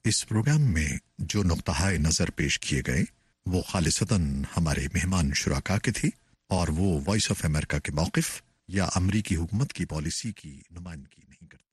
इस प्रोग्राम में जो नुक्ता नज़र पेश किए गए वो खालिसतन हमारे मेहमान शुराका के थे और वो वॉइस ऑफ अमेरिका के मौक़िफ़ या अमरीकी हुकूमत की पॉलिसी की नुमाइंदगी नहीं करते।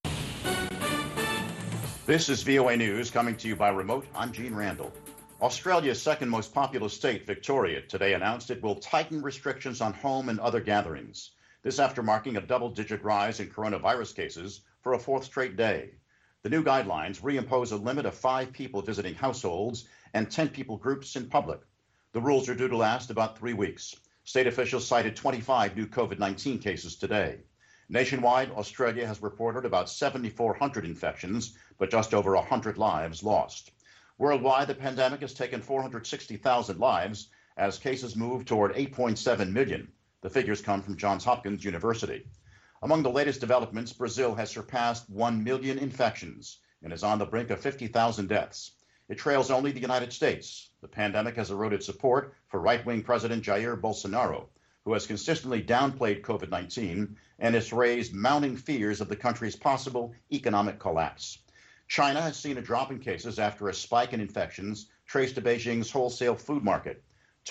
This is VOA News coming to you by remote. I'm Gene Randall. Australia's second most populous state, Victoria, today announced it will tighten restrictions on home and other gatherings. This after marking a double-digit rise in coronavirus cases for a fourth straight day. The new guidelines reimpose a limit of 5 people visiting households and 10 people groups in public. The rules are due to last about 3 weeks. State officials cited 25 new COVID-19 cases today. Nationwide, Australia has reported about 7,400 infections, but just over 100 lives lost. Worldwide, the pandemic has taken 460,000 lives as cases move toward 8.7 million. The figures come from Johns Hopkins University. Among the latest developments, Brazil has surpassed 1 million infections and is on the brink of 50,000 deaths. It trails only the United States. The pandemic has eroded support for right-wing President Jair Bolsonaro, who has consistently downplayed COVID-19 and has raised mounting fears of the country's possible economic collapse. China has seen a drop in cases after a spike in infections traced to Beijing's wholesale food market.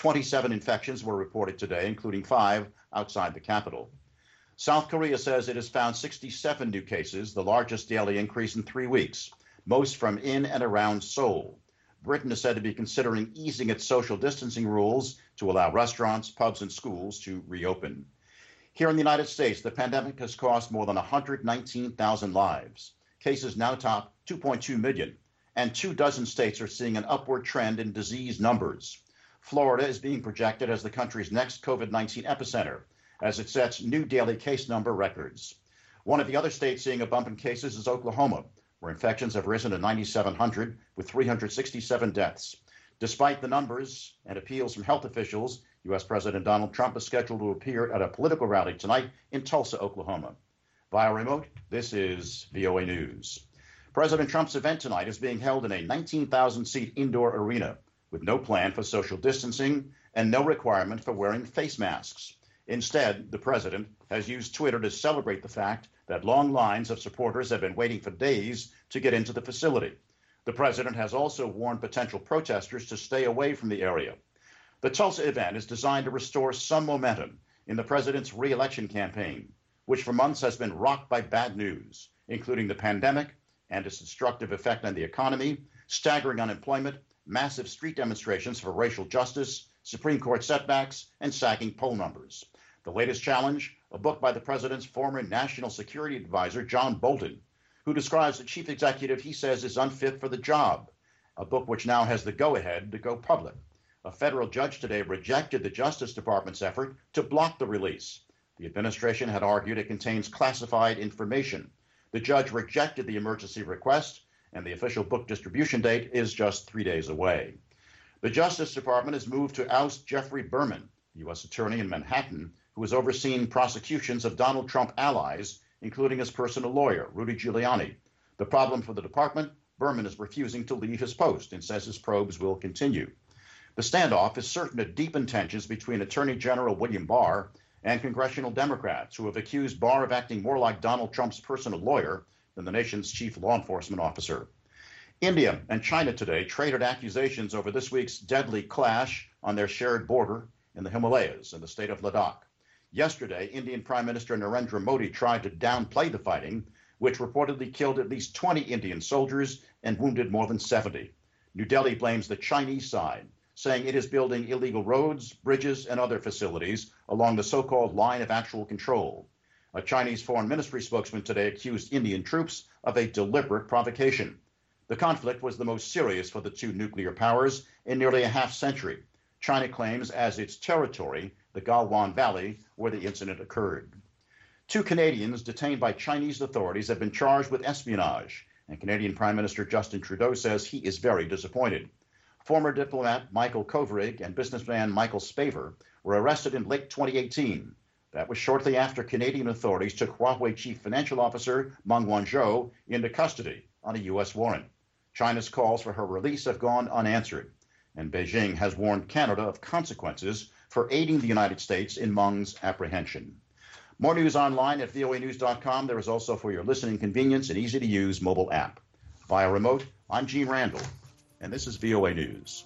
27 infections were reported today, including 5 outside the capital. South Korea says it has found 67 new cases, the largest daily increase in 3 weeks, most from in and around Seoul. Britain is said to be considering easing its social distancing rules to allow restaurants, pubs, and schools to reopen. Here in the United States, the pandemic has cost more than 119,000 lives. Cases now top 2.2 million, and 24 states are seeing an upward trend in disease numbers. Florida is being projected as the country's next COVID-19 epicenter, as it sets new daily case number records. One of the other states seeing a bump in cases is Oklahoma, where infections have risen to 9,700 with 367 deaths. Despite the numbers and appeals from health officials, U.S. President Donald Trump is scheduled to appear at a political rally tonight in Tulsa, Oklahoma. Via remote, this is VOA News. President Trump's event tonight is being held in a 19,000-seat indoor arena with no plan for social distancing and no requirement for wearing face masks. Instead, the president has used Twitter to celebrate the fact that long lines of supporters have been waiting for days to get into the facility. The president has also warned potential protesters to stay away from the area. The Tulsa event is designed to restore some momentum in the president's re-election campaign, which for months has been rocked by bad news, including the pandemic and its destructive effect on the economy, staggering unemployment, massive street demonstrations for racial justice, Supreme Court setbacks, and sagging poll numbers. The latest challenge, a book by the president's former national security advisor, John Bolton, who describes the chief executive he says is unfit for the job, a book which now has the go-ahead to go public. A federal judge today rejected the Justice Department's effort to block the release. The administration had argued it contains classified information. The judge rejected the emergency request, and the official book distribution date is just 3 days away. The Justice Department has moved to oust Jeffrey Berman, the U.S. attorney in Manhattan, who has overseen prosecutions of Donald Trump allies, including his personal lawyer, Rudy Giuliani. The problem for the department, Berman is refusing to leave his post and says his probes will continue. The standoff is certain to deepen tensions between Attorney General William Barr and congressional Democrats, who have accused Barr of acting more like Donald Trump's personal lawyer than the nation's chief law enforcement officer. India and China today traded accusations over this week's deadly clash on their shared border in the Himalayas in the state of Ladakh. Yesterday, Indian Prime Minister Narendra Modi tried to downplay the fighting, which reportedly killed at least 20 Indian soldiers and wounded more than 70. New Delhi blames the Chinese side, saying it is building illegal roads, bridges, and other facilities along the so-called line of actual control. A Chinese foreign ministry spokesman today accused Indian troops of a deliberate provocation. The conflict was the most serious for the two nuclear powers in nearly a half-century. China claims as its territory the Galwan Valley, where the incident occurred. 2 Canadians detained by Chinese authorities have been charged with espionage, and Canadian Prime Minister Justin Trudeau says he is very disappointed. Former diplomat Michael Kovrig and businessman Michael Spavor were arrested in late 2018. That was shortly after Canadian authorities took Huawei chief financial officer Meng Wanzhou into custody on a U.S. warrant. China's calls for her release have gone unanswered, and Beijing has warned Canada of consequences for aiding the United States in Meng's apprehension. More news online at voanews.com. There is also, for your listening convenience, an easy-to-use mobile app. Via remote, I'm Gene Randall, and this is VOA News.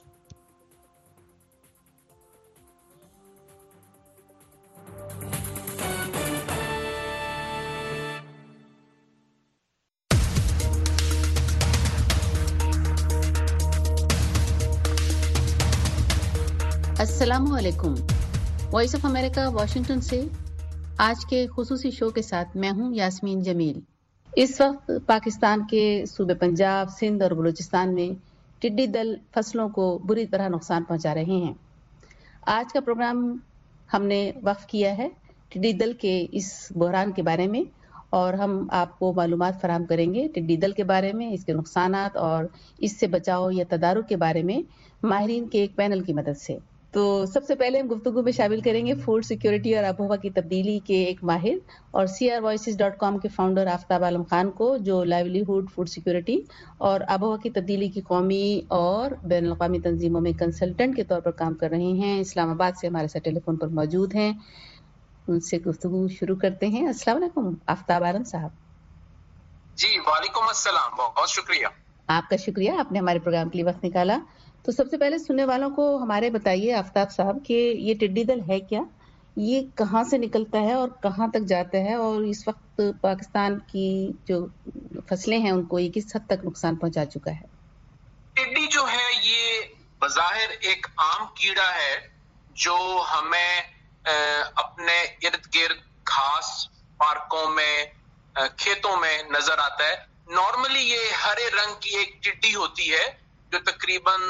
अस्सलामुअलैकुम। Voice of America Washington से आज के खुसूसी show के साथ मैं हूं यास्मीन जमील। इस वक्त पाकिस्तान के सूबे पंजाब, सिंध और बलूचिस्तान में टिड्डी दल फसलों को बुरी तरह नुकसान पहुंचा रहे हैं। आज का प्रोग्राम हमने वक्फ किया है टिड्डी दल के इस बहरान के बारे में और हम आपको मालूमात फराहम करेंगे टिड्डी दल के बारे में, इसके नुकसानात और इससे बचाव या तदारुक के बारे में माहिरीन के एक पैनल की मदद से। तो सबसे पहले हम गुफ्तगू में शामिल करेंगे फूड सिक्योरिटी और आबोहवा की तब्दीली के एक माहिर और crvoices.com के फाउंडर आफ्ताब आलम खान को, जो लाइवलीहुड, फूड सिक्योरिटी और आबोहवा की तब्दीली की कौमी और बैन अल-अक़वामी तंजीमों में कंसल्टेंट के तौर पर काम कर रहे हैं। इस्लामाबाद से हमारे साथ टेलीफोन पर मौजूद हैं। उनसे गुफ्तगू शुरू करते हैं। अस्सलाम वालेकुम आफ्ताब आलम साहब। जी वालेकुम अस्सलाम, बहुत शुक्रिया। आपका शुक्रिया, आपने हमारे प्रोग्राम के लिए वक्त निकाला। तो सबसे पहले सुनने वालों को हमारे बताइए आफ्ताब साहब कि ये टिड्डी दल है क्या, ये कहाँ से निकलता है और कहाँ तक जाता है, और इस वक्त पाकिस्तान की जो फसलें हैं उनको ये किस हद तक नुकसान पहुंचा चुका है? टिड्डी जो है ये बज़ाहिर एक आम कीड़ा है जो हमें अपने इर्द गिर्द घास, पार्कों में, खेतों में नजर आता है। नॉर्मली ये हरे रंग की एक टिड्डी होती है जो तकरीबन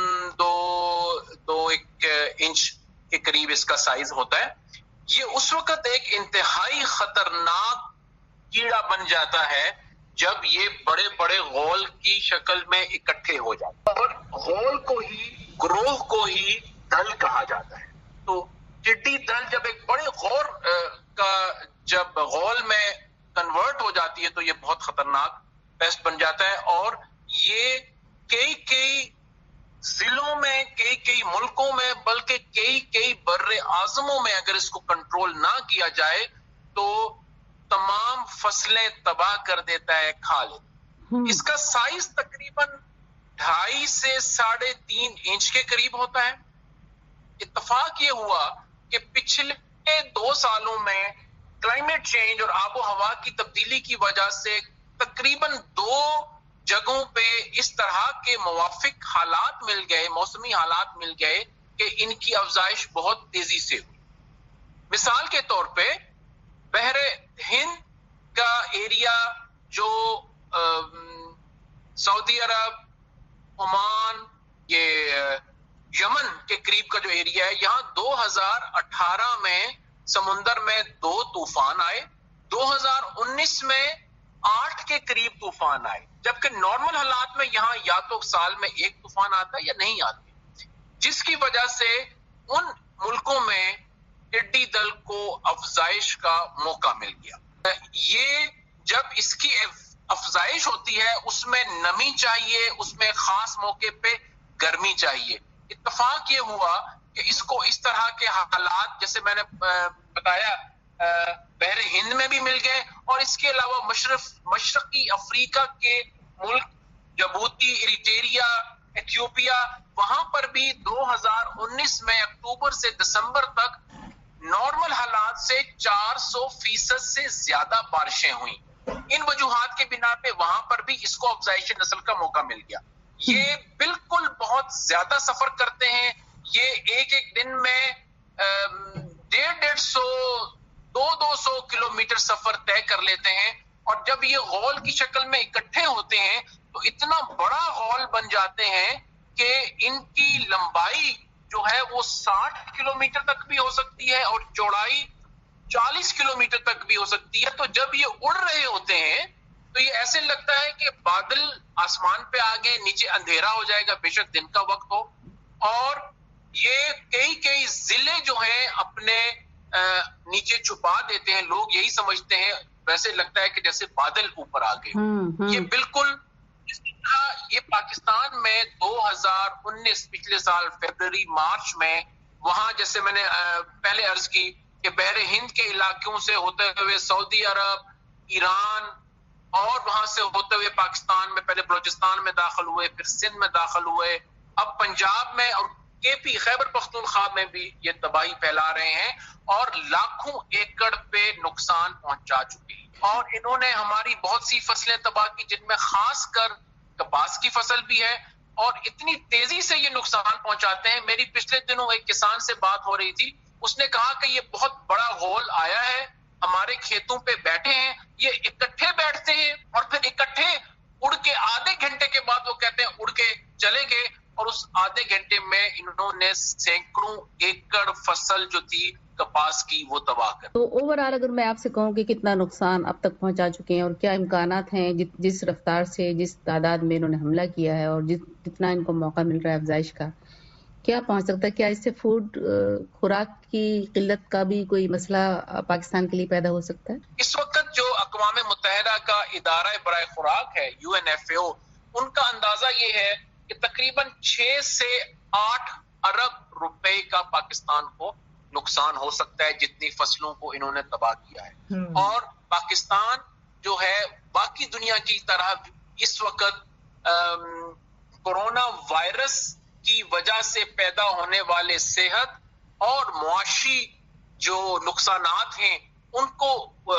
दो इंच के करीब इसका साइज होता है। ये उस वक्त एक इंतहाई खतरनाक कीड़ा बन जाता है जब ये बड़े बड़े गोल की शक्ल में इकट्ठे हो जाते हैं, और गोल को ही, ग्रोह को ही दल कहा जाता है। तो टिड्डी दल जब एक बड़े गौर का जब गोल में कन्वर्ट हो जाती है तो ये बहुत खतरनाक पेस्ट बन जाता है, और ये कई जिलों में, कई मुल्कों में, बल्कि कई बर्रे आज़मों में अगर इसको कंट्रोल ना किया जाए तो तमाम फसलें तबाह कर देता है, खा ले। इसका साइज तकरीबन 2.5 से 3.5 इंच के करीब होता है। इत्तफाक ये हुआ कि पिछले 2 सालों में क्लाइमेट चेंज और आबो हवा की तब्दीली की वजह से तकरीबन 2 जगहों पे इस तरह के मुवाफिक हालात मिल गए, मौसमी हालात मिल गए कि इनकी अफजाइश बहुत तेजी से हुई। मिसाल के तौर पे बहरे हिंद का एरिया जो सऊदी अरब, ओमान, ये यमन के करीब का जो एरिया है, यहाँ 2018 में समुंदर में 2 तूफान आए, 2019 में 8 के करीब तूफान आए, जबकि नॉर्मल हालात में यहाँ या तो साल में 1 तूफान आता है या नहीं आते, जिसकी वजह से उन मुल्कों में टिड्डी दल को अफजाइश का मौका मिल गया। ये जब इसकी अफजाइश होती है उसमें नमी चाहिए, उसमें खास मौके पे गर्मी चाहिए। इत्तफाक ये हुआ कि इसको इस तरह के हालात जैसे मैंने बताया बहरे हिंद में भी मिल गए, और इसके अलावा मशरकी अफ्रीका के मुल्क जबूती, इरिट्रिया, एथियोपिया, वहां पर भी 2019 में अक्टूबर से दिसंबर तक नॉर्मल हालात से 400% से ज्यादा बारिशें हुई। इन वजूहात के बिना पे वहां पर भी इसको अफजाइश नस्ल का मौका मिल गया। ये बिल्कुल बहुत ज्यादा सफर करते हैं, ये एक दिन में 150-200 किलोमीटर सफर तय कर लेते हैं, और जब ये गोल की शक्ल में इकट्ठे होते हैं तो इतना बड़ा गोल बन जाते हैं कि इनकी लंबाई जो है वो 60 किलोमीटर तक भी हो सकती है और चौड़ाई 40 किलोमीटर तक भी हो सकती है। तो जब ये उड़ रहे होते हैं तो ये ऐसे लगता है कि बादल आसमान पे आ गए, नीचे अंधेरा हो जाएगा, बेशक दिन का वक्त हो, और ये कई जिले जो हैं अपने नीचे छुपा देते हैं। लोग यही समझते हैं, वैसे लगता है कि जैसे बादल ऊपर आ गए। ये बिल्कुल ये पाकिस्तान में 2019 पिछले साल फरवरी मार्च में, वहां जैसे मैंने पहले अर्ज की कि बहरे हिंद के इलाकों से होते हुए सऊदी अरब, ईरान, اور وہاں سے ہوتے ہوئے پاکستان میں پہلے بلوچستان میں داخل ہوئے، پھر سندھ میں داخل ہوئے، اب پنجاب میں اور کے پی خیبر پختونخوا میں بھی یہ تباہی پھیلا رہے ہیں اور لاکھوں ایکڑ پہ نقصان پہنچا چکے ہیں. اور انہوں نے ہماری بہت سی فصلیں تباہ کی، جن میں خاص کر کپاس کی فصل بھی ہے، اور اتنی تیزی سے یہ نقصان پہنچاتے ہیں. میری پچھلے دنوں ایک کسان سے بات ہو رہی تھی، اس نے کہا کہ یہ بہت بڑا غول آیا ہے، ہمارے کھیتوں پہ بیٹھے ہیں، یہ اکٹھے بیٹھتے ہیں اور پھر اکٹھے اڑ کے آدھے گھنٹے کے بعد وہ کہتے ہیں اڑ کے چلے گئے، اور اس آدھے گھنٹے میں انہوں نے سینکڑوں ایکڑ فصل جو تھی کپاس کی وہ تباہ کر. تو اوور آل اگر میں آپ سے کہوں کہ کتنا نقصان اب تک پہنچا چکے ہیں اور کیا امکانات ہیں جس رفتار سے جس تعداد میں انہوں نے حملہ کیا ہے اور جتنا ان کو موقع مل رہا ہے افزائش کا، کیا پہنچ سکتا ہے؟ کیا اس سے خوراک کی قلت کا بھی کوئی مسئلہ پاکستان کے لیے پیدا ہو سکتا ہے؟ اس وقت جو اقوام متحدہ کا ادارہ برائے خوراک ہے UNFAO، ان کا اندازہ یہ ہے کہ تقریباً 6 سے 8 ارب روپے کا پاکستان کو نقصان ہو سکتا ہے جتنی فصلوں کو انہوں نے تباہ کیا ہے. اور پاکستان جو ہے باقی دنیا کی طرح اس وقت کورونا وائرس کی وجہ سے پیدا ہونے والے صحت اور معاشی جو نقصانات ہیں ان کو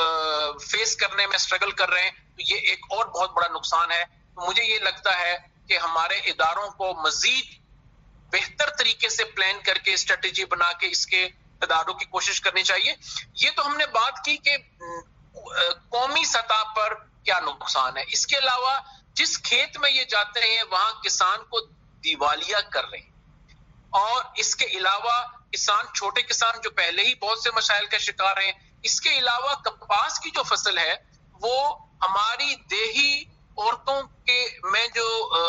فیس کرنے میں اسٹرگل کر رہے ہیں. تو یہ ایک اور بہت بڑا نقصان ہے. مجھے یہ لگتا ہے کہ ہمارے اداروں کو مزید بہتر طریقے سے پلان کر کے اسٹریٹجی بنا کے اس کے تدارک کی کوشش کرنی چاہیے. یہ تو ہم نے بات کی کہ قومی سطح پر کیا نقصان ہے. اس کے علاوہ جس کھیت میں یہ جاتے ہیں وہاں کسان کو دیوالیہ کر رہے ہیں، اور اس کے علاوہ چھوٹے کسان جو پہلے ہی بہت سے مسائل کا شکار ہیں. اس کے علاوہ کپاس کی جو فصل ہے وہ ہماری دیہی عورتوں کے میں جو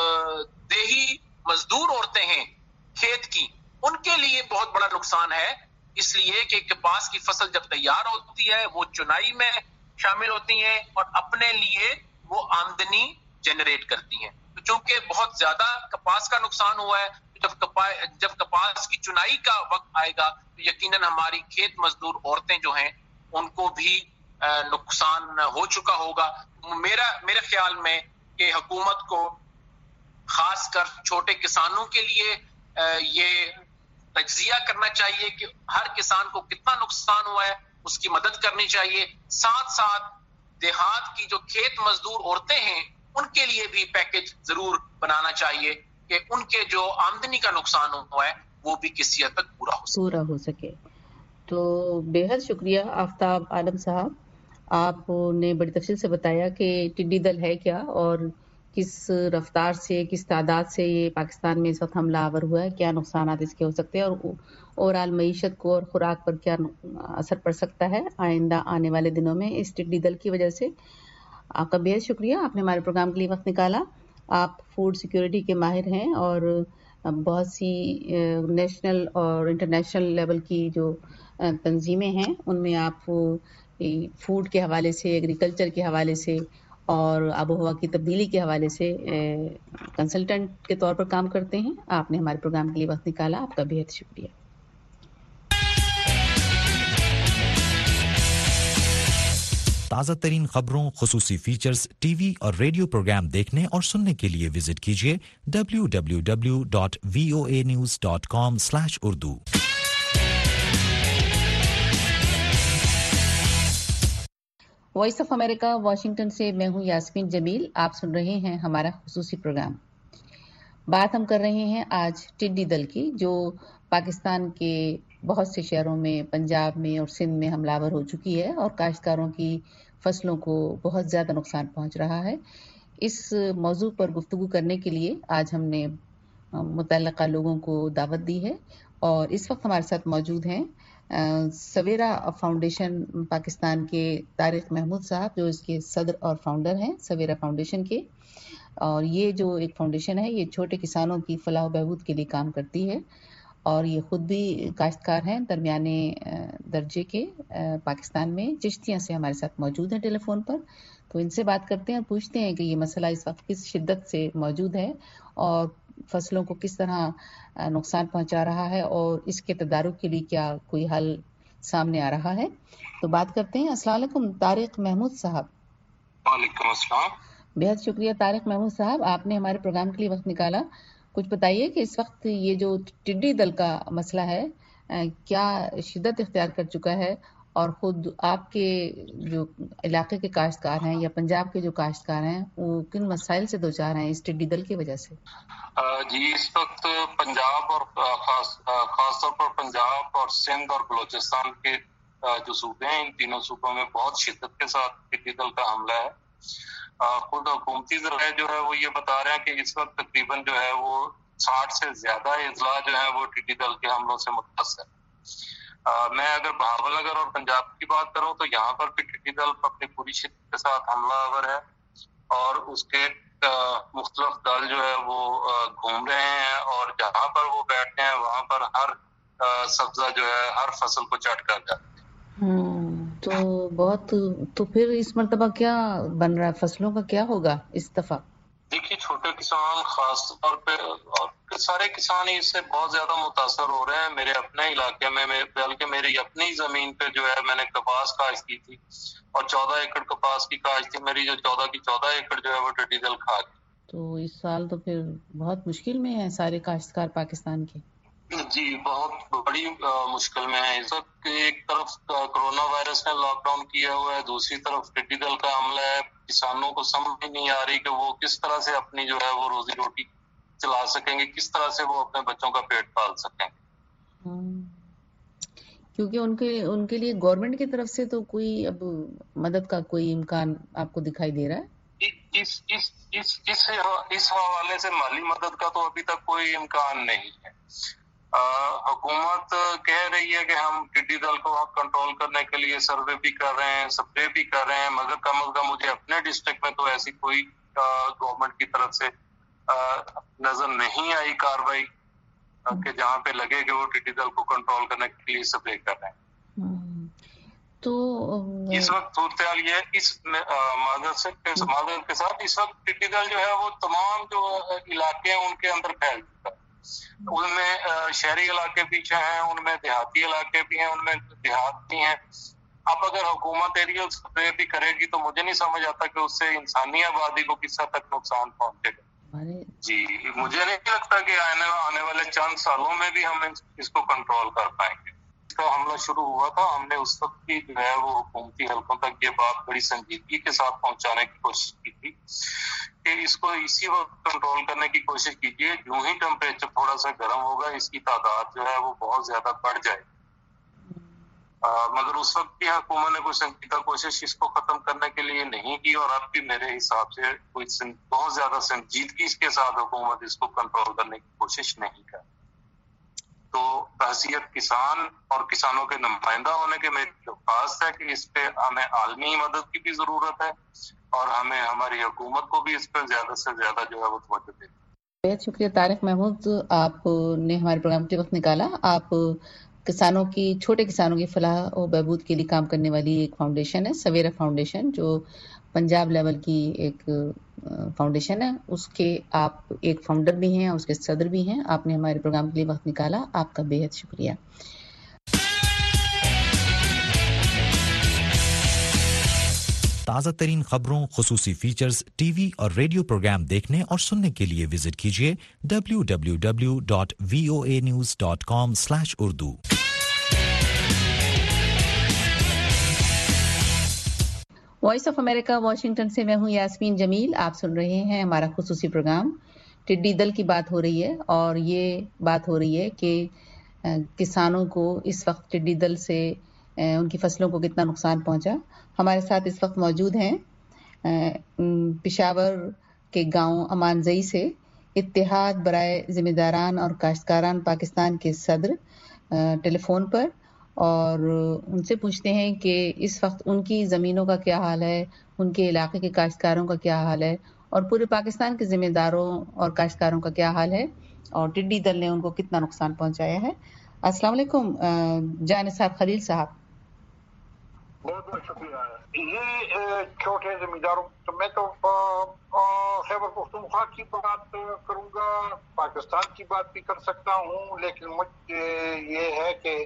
دیہی مزدور عورتیں ہیں کھیت کی، ان کے لیے بہت بڑا نقصان ہے. اس لیے کہ کپاس کی فصل جب تیار ہوتی ہے وہ چنائی میں شامل ہوتی ہیں اور اپنے لیے وہ آمدنی جنریٹ کرتی ہیں. چونکہ بہت زیادہ کپاس کا نقصان ہوا ہے، جب کپاس کی چنائی کا وقت آئے گا تو یقیناً ہماری کھیت مزدور عورتیں جو ہیں ان کو بھی نقصان ہو چکا ہوگا. میرے خیال میں کہ حکومت کو خاص کر چھوٹے کسانوں کے لیے یہ تجزیہ کرنا چاہیے کہ ہر کسان کو کتنا نقصان ہوا ہے، اس کی مدد کرنی چاہیے. ساتھ ساتھ دیہات کی جو کھیت مزدور عورتیں ہیں ان کے لیے بھی پیکج ضرور بنانا چاہیے کہ ان کے جو آمدنی کا نقصان ہوا ہے وہ بھی کسی حد تک پورا ہو سکے. تو بے حد شکریہ آفتاب عالم صاحب، آپ نے بڑی تفصیل سے بتایا کہ ٹڈی دل ہے کیا اور کس رفتار سے کس تعداد سے یہ پاکستان میں اس وقت حملہ آور ہوا ہے، کیا نقصانات اس کے ہو سکتے ہیں اور اوورآل معیشت کو اور خوراک پر کیا اثر پڑ سکتا ہے آئندہ آنے والے دنوں میں اس ٹڈی دل کی وجہ سے. آپ کا بے حد شکریہ، آپ نے ہمارے پروگرام کے لیے وقت نکالا. آپ فوڈ سیکیورٹی کے ماہر ہیں اور بہت سی نیشنل اور انٹرنیشنل لیول کی جو تنظیمیں ہیں ان میں آپ فوڈ کے حوالے سے، ایگریکلچر کے حوالے سے اور آب و ہوا کی تبدیلی کے حوالے سے کنسلٹنٹ کے طور پر کام کرتے ہیں. آپ نے ہمارے پروگرام کے لیے وقت نکالا، آپ کا بے حد شکریہ. تازہ ترین خبروں، خصوصی فیچرز، ٹی وی اور ریڈیو پروگرام دیکھنے اور سننے کے لیے وزٹ کیجیے www.voanews.com/urdu. Voice of America Washington سے میں ہوں یاسمین جمیل. آپ سن رہے ہیں ہمارا خصوصی پروگرام. بات ہم کر رہے ہیں آج ٹڈی دل کی، جو پاکستان کے بہت سے شہروں میں، پنجاب میں اور سندھ میں حملہ آور ہو چکی ہے اور کاشتکاروں کی فصلوں کو بہت زیادہ نقصان پہنچ رہا ہے. اس موضوع پر گفتگو کرنے کے لیے آج ہم نے متعلقہ لوگوں کو دعوت دی ہے اور اس وقت ہمارے ساتھ موجود ہیں سویرا فاؤنڈیشن پاکستان کے طارق محمود صاحب، جو اس کے صدر اور فاؤنڈر ہیں سویرا فاؤنڈیشن کے. اور یہ جو ایک فاؤنڈیشن ہے یہ چھوٹے کسانوں کی فلاح و بہبود کے لیے کام کرتی ہے اور یہ خود بھی کاشتکار ہیں درمیانے درجے کے پاکستان میں. چشتیاں سے ہمارے ساتھ موجود ہیں ٹیلی فون پر، تو ان سے بات کرتے ہیں اور پوچھتے ہیں کہ یہ مسئلہ اس وقت کس شدت سے موجود ہے اور فصلوں کو کس طرح نقصان پہنچا رہا ہے اور اس کے تدارک کے لیے کیا کوئی حل سامنے آ رہا ہے. تو بات کرتے ہیں. السلام علیکم طارق محمود صاحب. वालेकुम अस्सलाम। बेहद शुक्रिया तारिक महमूद साहब, आपने हमारे प्रोग्राम के लिए वक्त निकाला। कुछ बताइए कि इस वक्त ये जो टिड्डी दल का मसला है क्या शिद्दत इख्तियार कर चुका है, और खुद आपके जो इलाके के काश्तकार हैं या पंजाब के जो काश्तकार हैं वो किन मसाइल से दो चार हैं इस टिड्डी दल की वजह से? जी, इस वक्त पंजाब और खासतौर पर पंजाब और सिंध और बलूचिस्तान के जो सूबे हैं, इन तीनों सूबों में बहुत शिद्दत के साथ टिड्डी दल का हमला है। खुद हुकूमती ज़राए जो है वो ये बता रहे हैं कि इस वक्त तकरीबन जो है वो 60 से ज्यादा अजला जो है वो टिड्डी दल के हमलों से मुतअस्सिर है। मैं अगर बहावलनगर और पंजाब की बात करूं तो यहाँ पर भी टिड्डी दल अपनी पूरी शिद्दत के साथ हमलावर है और उसके मुख्तलिफ दल जो है वो घूम रहे हैं और जहाँ पर वो बैठते हैं वहाँ पर हर सब्जा जो है हर फसल को चट कर जाते हैं। तो बहुत, तो फिर इस मर्तबा क्या बन रहा है, फसलों का क्या होगा इस दफा? देखिए, छोटे किसान खास तौर पे और सारे किसान इससे बहुत ज्यादा मुतासर हो रहे हैं। मेरे अपने इलाके में बल्कि मेरी अपनी जमीन पे जो है मैंने कपास काश्त की थी और 14 एकड़ कपास की काश्त थी मेरी, जो 14 की 14 एकड़ जो है वो टिड्डी दल खा गई। तो इस साल तो फिर बहुत मुश्किल में है सारे काश्तकार पाकिस्तान के। जी, बहुत बड़ी मुश्किल में है। इस वक्त एक तरफ कोरोना वायरस ने लॉकडाउन किया हुआ है, दूसरी तरफ टिड्डी दल का हमला है। किसानों को समझ ही नहीं आ रही कि वो किस तरह से अपनी जो है वो रोजी रोटी चला सकेंगे, किस तरह से वो अपने बच्चों का पेट पाल सकेंगे। क्योंकि उनके लिए गवर्नमेंट की तरफ से तो कोई अब मदद का कोई इम्कान आपको दिखाई दे रहा है? इस हवाले से माली मदद का तो अभी तक कोई इम्कान नहीं है। हुकूमत कह रही है कि हम टिड्डी दल को कंट्रोल करने के लिए सर्वे भी कर रहे हैं, स्प्रे भी कर रहे हैं, मगर कम अज कम मुझे अपने डिस्ट्रिक्ट में तो ऐसी कोई गवर्नमेंट की तरफ से नजर नहीं आई कार्रवाई कि जहाँ पे लगे कि वो टिड्डी दल को कंट्रोल करने के लिए स्प्रे कर रहे हैं। तो इस वक्त सूरत ये इस मादर के साथ इस वक्त टिड्डी दल जो है वो तमाम जो इलाके हैं उनके अंदर फैल चुका है। उनमें शहरी इलाके पीछे हैं, उनमें देहाती इलाके भी हैं, उनमें देहात भी हैं। अब अगर हुकूमत एरियल स्प्रे भी करेगी तो मुझे नहीं समझ आता कि उससे इंसानी आबादी को किस हद तक नुकसान पहुंचेगा। जी, मुझे नहीं लगता कि आने वाले चंद सालों में भी हम इसको कंट्रोल कर पाएंगे। इसका हमला शुरू हुआ था, हमने उस वक्त की जो है वो हुकूमती हलकों तक ये बात बड़ी संजीदगी के साथ पहुंचाने की कोशिश की थी कि इसको इसी वक्त कंट्रोल करने की कोशिश कीजिए। जो ही टेम्परेचर थोड़ा सा गर्म होगा इसकी तादाद जो है वो बहुत ज्यादा बढ़ जाएगी। मगर उस वक्त भी हुकूमत ने कोई संजीदा कोशिश इसको खत्म करने के लिए नहीं की और अब भी मेरे हिसाब से कोई बहुत ज्यादा संजीदगी के साथ हुकूमत इसको कंट्रोल करने की कोशिश नहीं कर। तो हैसियत किसान और किसानों के नुमाइंदा होने के मेरी दरख्वास्त है कि इस पे हमें आलमी मदद की भी जरूरत है और हमें हमारी हुकूमत को भी इस पर ज्यादा से ज्यादा जो है वो तवज्जो देनी है। बहुत शुक्रिया तारिक महमूद, आपने हमारे प्रोग्राम के वक्त निकाला। आप किसानों की, छोटे किसानों की फलाह और बहबूद के लिए काम करने वाली एक फाउंडेशन है, सवेरा फाउंडेशन, जो पंजाब लेवल की एक फाउंडेशन है, उसके आप एक फाउंडर भी हैं, उसके सदर भी हैं। आपने हमारे प्रोग्राम के लिए वक्त निकाला, आपका बेहद शुक्रिया। ताज़ा तरीन खबरों, खुसूसी फीचर्स, टीवी और रेडियो प्रोग्राम देखने और सुनने के लिए विजिट कीजिए www.voanews.com/urdu। Voice of America Washington से मैं हूं यास्मीन जमील। आप सुन रहे हैं हमारा खुसूसी प्रोग्राम। टिड्डी दल की बात हो रही है और ये बात हो रही है कि किसानों को इस वक्त टिड्डी दल से उनकी फसलों को कितना नुकसान पहुंचा। हमारे साथ इस वक्त मौजूद हैं पेशावर के गांव अमानजई से इत्तेहाद बराए जिम्मेदारान और काश्तकारान पाकिस्तान के सदर टेलीफोन पर, और उनसे पूछते हैं कि इस वक्त उनकी ज़मीनों का क्या हाल है, उनके इलाके के काश्तकारों का क्या हाल है और पूरे पाकिस्तान के ज़िम्मेदारों और काश्तकारों का क्या हाल है और टिड्डी दल ने उनको कितना नुकसान पहुंचाया है। अस्सलाम वालेकुम जानिसाब खलील साहब। बहुत बहुत शुक्रिया। ये छोटे जमींदारों, तो मैं तो खैबर पख्तूनख्वा की बात करूंगा, पाकिस्तान की बात भी कर सकता हूँ, लेकिन मुझे ये है कि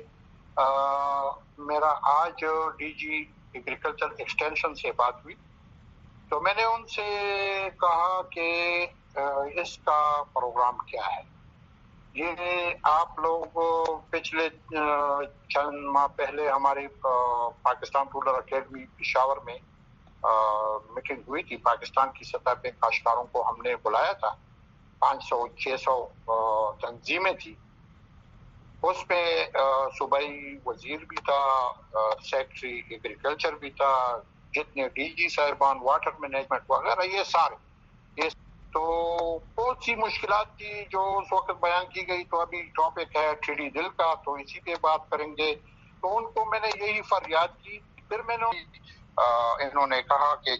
मेरा आज डीजी एग्रीकल्चर एक्सटेंशन से बात हुई تو میں نے ان سے کہا کہ اس کا پروگرام کیا ہے. یہ آپ لوگ پچھلے چند ماہ پہلے ہماری پاکستان رولر اکیڈمی پشاور میں میٹنگ ہوئی تھی. پاکستان کی سطح پہ کاشتکاروں کو ہم نے بلایا تھا. 500-600 تنظیمیں تھی. اس میں صوبائی وزیر بھی تھا, سیکٹری ایگریکلچر بھی تھا, جتنے ڈی جی صاحبان, واٹر مینجمنٹ وغیرہ, یہ سارے. تو بہت سی مشکلات تھی جو اس وقت بیان کی گئی. تو ابھی ٹاپک ہے ٹھیڑی دل کا, تو اسی پہ بات کریں گے. تو ان کو میں نے یہی فریاد کی. پھر میں نے انہوں نے کہا کہ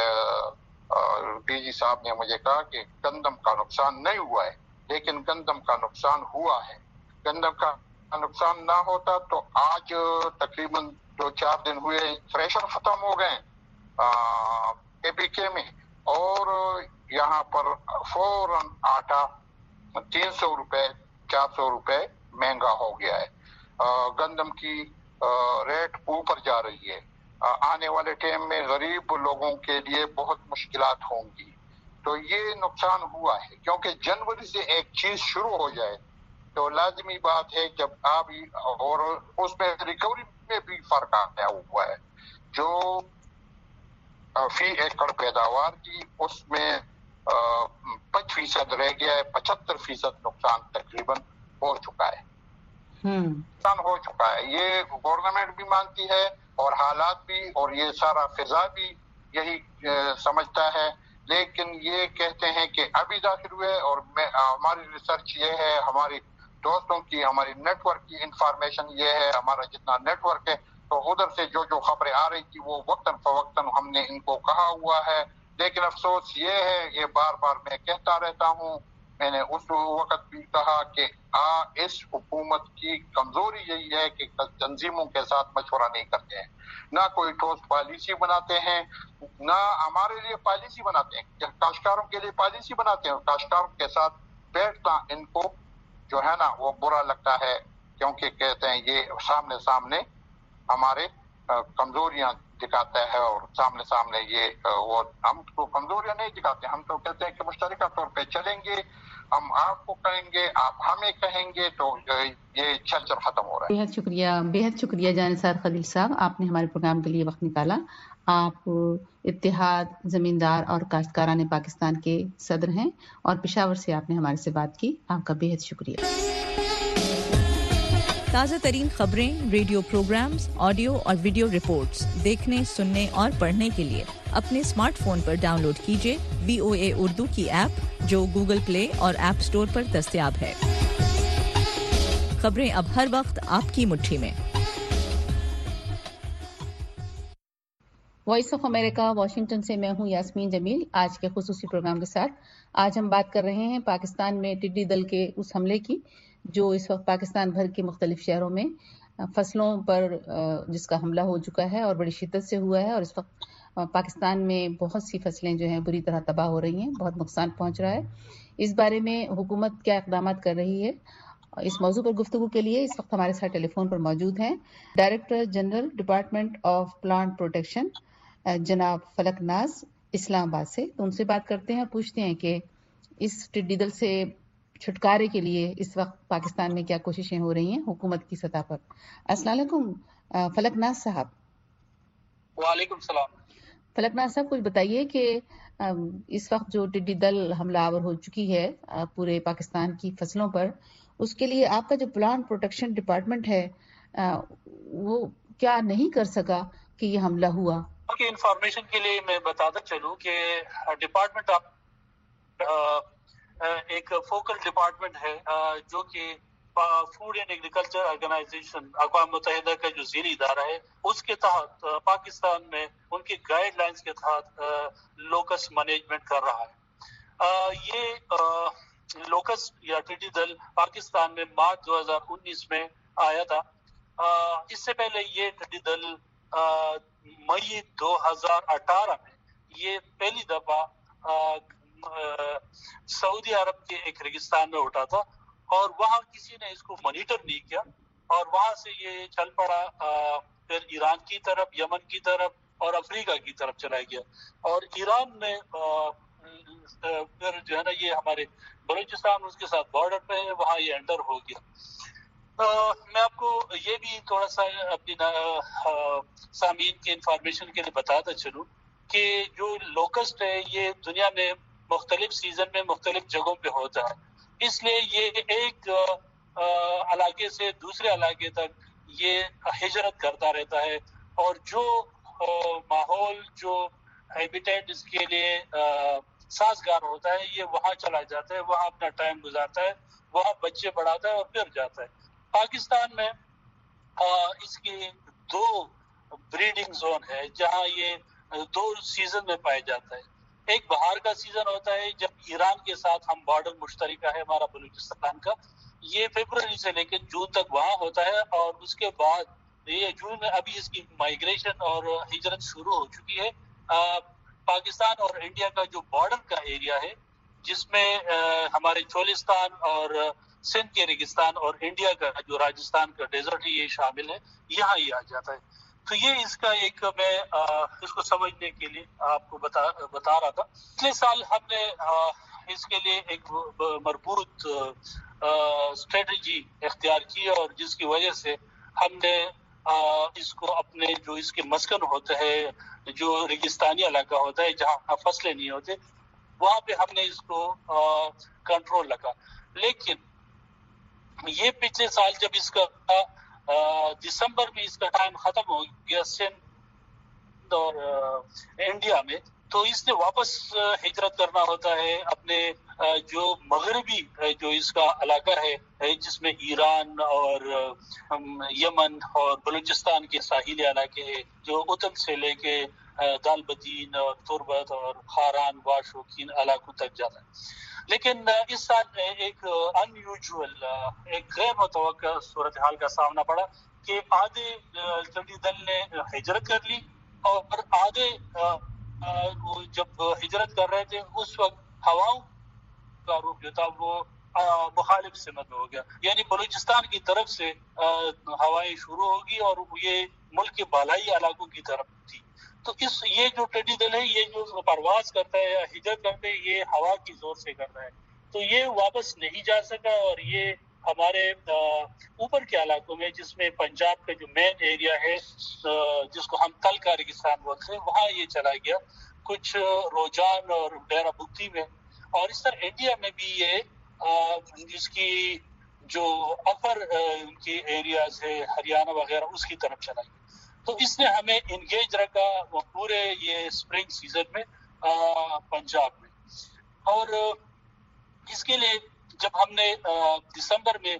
ڈی جی صاحب نے مجھے کہا کہ گندم کا نقصان نہیں ہوا ہے, لیکن گندم کا نقصان ہوا ہے. گندم کا نقصان نہ ہوتا تو آج تقریباً 2-4 دن ہوئے تھریشر ختم ہو گئے اے پی کے میں, اور یہاں پر فوراً آٹا 300 روپے 400 روپے مہنگا ہو گیا ہے. گندم کی ریٹ اوپر جا رہی ہے. آنے والے ٹائم میں غریب لوگوں کے لیے بہت مشکلات ہوں گی. تو یہ نقصان ہوا ہے, کیونکہ جنوری سے ایک چیز شروع ہو جائے تو لازمی بات ہے جب آپ, اور اس میں ریکوری میں بھی فرق آیا ہوا ہے. جو فی ایکڑ پیداوار کی اس میں 5% رہ گیا ہے, 75% نقصان تقریباً ہو چکا ہے. نقصان ہو چکا ہے. یہ گورنمنٹ بھی مانتی ہے اور حالات بھی, اور یہ سارا فضا بھی یہی سمجھتا ہے. لیکن یہ کہتے ہیں کہ ابھی داخل ہوئے, اور ہماری ریسرچ یہ ہے, ہماری دوستوں کی, ہماری نیٹ ورک کی انفارمیشن یہ ہے, ہمارا جتنا نیٹ ورک ہے, تو ادھر سے جو خبریں آ رہی تھی وہ وقتاً فوقتاً ہم نے ان کو کہا ہوا ہے. لیکن افسوس یہ ہے, یہ بار بار میں کہتا رہتا ہوں, میں نے اس وقت بھی کہا کہ اس حکومت کی کمزوری یہی ہے کہ تنظیموں کے ساتھ مشورہ نہیں کرتے ہیں, نہ کوئی ٹھوس پالیسی بناتے ہیں, نہ ہمارے لیے پالیسی بناتے ہیں, کاشتکاروں کے لیے پالیسی بناتے ہیں. اور کاشتکاروں کے ساتھ بیٹھتا ان کو جو ہے نا وہ برا لگتا ہے, کیونکہ کہتے ہیں یہ سامنے ہمارے کمزوریاں دکھاتا ہے, اور سامنے یہ وہ ہم کو کمزوریاں نہیں دکھاتے. ہم تو کہتے ہیں کہ مشترکہ طور پہ چلیں گے, ہم آپ کو کہیں گے, آپ ہمیں کہیں گے, تو یہ چل ختم ہو رہا ہے. بےحد شکریہ جانثار خلیل صاحب, آپ نے ہمارے پروگرام کے لیے وقت نکالا. آپ اتحاد زمیندار اور کاشتکاران پاکستان کے صدر ہیں, اور پشاور سے آپ نے ہمارے سے بات کی. آپ کا بےحد شکریہ. تازہ ترین خبریں, ریڈیو پروگرامز, آڈیو اور ویڈیو رپورٹس دیکھنے, سننے اور پڑھنے کے لیے اپنے اسمارٹ فون پر ڈاؤن لوڈ کیجیے VOA اردو کی ایپ, جو گوگل پلے اور ایپ اسٹور پر دستیاب ہے. خبریں اب ہر وقت آپ کی مٹھی میں. وائس آف امریکہ واشنگٹن سے میں ہوں یاسمین جمیل. آج کے خصوصی پروگرام کے ساتھ آج ہم بات کر رہے ہیں پاکستان میں ٹڈی دل کے اس حملے کی جو اس وقت پاکستان بھر کے مختلف شہروں میں فصلوں پر جس کا حملہ ہو چکا ہے اور بڑی شدت سے ہوا ہے, اور اس وقت پاکستان میں بہت سی فصلیں جو ہیں بری طرح تباہ ہو رہی ہیں, بہت نقصان پہنچ رہا ہے. اس بارے میں حکومت کیا اقدامات کر رہی ہے, اس موضوع پر گفتگو کے لیے اس وقت ہمارے ساتھ ٹیلی فون پر موجود ہیں director general department of plant protection جناب فلک ناز اسلام آباد سے. تو ان سے بات کرتے ہیں اور پوچھتے ہیں کہ اس ٹڈی دل سے چھٹکارے کے لیے اس وقت پاکستان میں کیا کوششیں ہو رہی ہیں حکومت کی سطح پر. السلام علیکم فلک ناز صاحب. وعلیکم السلام. فلک ناز صاحب, کچھ بتائیے کہ اس وقت جو ٹڈی دل حملہ آور ہو چکی ہے پورے پاکستان کی فصلوں پر, اس کے لیے آپ کا جو پلانٹ پروٹیکشن ڈپارٹمنٹ ہے وہ کیا نہیں کر سکا کہ یہ حملہ ہوا؟ کی انفارمیشن کے لیے میں بتاتا چلوں کہ ڈپارٹمنٹ ایک فوکل ڈپارٹمنٹ ہے جو کہ فوڈ اینڈ ایگریکلچر آرگنائزیشن اقوام متحدہ کا جو ذیلی ادارہ ہے, اس کے تحت پاکستان میں ان کی گائیڈ لائنز کے تحت لوکس مینجمنٹ کر رہا ہے. یہ لوکس یا ٹڈی دل پاکستان میں مارچ 2019 میں آیا تھا. اس سے پہلے یہ ٹڈی دل مئی 2018 میں یہ پہلی دفعہ سعودی عرب کے ایک ریگستان میں اٹھا تھا, اور وہاں کسی نے اس کو مانیٹر نہیں کیا, اور وہاں سے یہ چل پڑا پھر ایران کی طرف, یمن کی طرف, اور افریقہ کی طرف چلا گیا، اور ایران نے پھر جو ہے نا یہ ہمارے بلوچستان اس کے ساتھ بارڈر پہ ہے، وہاں یہ انٹر ہو گیا۔ میں آپ کو یہ بھی تھوڑا سا اپنی سامعین کے انفارمیشن کے لیے بتاتا چلوں کہ جو لوکسٹ ہے یہ دنیا میں مختلف سیزن میں مختلف جگہوں پہ ہوتا ہے، اس لیے یہ ایک علاقے سے دوسرے علاقے تک یہ ہجرت کرتا رہتا ہے، اور جو ماحول جو ہیبیٹیٹ اس کے لیے سازگار ہوتا ہے یہ وہاں چلا جاتا ہے، وہاں اپنا ٹائم گزارتا ہے، وہاں بچے پڑھاتا ہے اور پھر جاتا ہے۔ پاکستان میں اس کی 2 بریڈنگ زون ہے جہاں یہ 2 سیزن میں پایا جاتا ہے۔ ایک بہار کا سیزن ہوتا ہے جب ایران کے ساتھ ہم بارڈر مشترکہ ہے ہمارا بلوچستان کا، یہ فروری سے لے کے جون تک وہاں ہوتا ہے، اور اس کے بعد یہ جون میں ابھی اس کی مائیگریشن اور ہجرت شروع ہو چکی ہے۔ پاکستان اور انڈیا کا جو بارڈر کا ایریا ہے جس میں ہمارے چولستان اور سندھ کے ریگستان اور انڈیا کا جو راجستھان کا ڈیزرٹ ہے یہ شامل ہے، یہاں یہ آ جاتا ہے۔ تو یہ اس کا ایک میں اس کو سمجھنے کے لیے آپ کو بتا رہا تھا۔ پچھلے سال ہم نے اس کے لیے ایک مربوط اسٹریٹجی اختیار کی، اور جس کی وجہ سے ہم نے اس کو اپنے جو اس کے مسکن ہوتے ہیں جو ریگستانی علاقہ ہوتا ہے جہاں فصلیں نہیں ہوتے وہاں پہ ہم نے اس کو کنٹرول رکھا۔ لیکن یہ پچھلے سال جب اس کا دسمبر میں اس کا ٹائم ختم ہو گیا سندھ اور انڈیا میں، تو اس نے واپس ہجرت کرنا ہوتا ہے اپنے جو مغربی جو اس کا علاقہ ہے جس میں ایران اور یمن اور بلوچستان کے ساحلی علاقے ہیں، جو اتن سے لے کے دال بدین اور تربت اور خاران واشوکین علاقوں تک جاتا ہے۔ لیکن اس سال ایک انیوژول ایک غیر متوقع صورتحال کا سامنا پڑا کہ آدھے ٹڈی دل نے ہجرت کر لی، اور آدھے جب ہجرت کر رہے تھے اس وقت ہواؤں کا رخ جو تھا وہ مخالف سمت میں ہو گیا، یعنی بلوچستان کی طرف سے ہوائیں شروع ہوگی اور یہ ملک کے بالائی علاقوں کی طرف تھی۔ تو یہ جو ٹڈی دل ہے یہ جو پرواز کرتا ہے یا ہجرت کرتا ہے یہ ہوا کی زور سے کرتا ہے، تو یہ واپس نہیں جا سکا، اور یہ ہمارے اوپر کے علاقوں میں جس میں پنجاب کا جو مین ایریا ہے جس کو ہم تل کا ریگستان بولتے ہیں وہاں یہ چلا گیا، کچھ روجان اور ڈیرہ بگٹی میں، اور اس طرح انڈیا میں بھی یہ جس کی جو اپر کے ایریاز ہے ہریانہ وغیرہ اس کی طرف چلا گیا۔ تو اس نے ہمیں انگیج رکھا وہ پورے یہ اسپرنگ سیزن میں پنجاب میں، اور اس کے لیے جب ہم نے دسمبر میں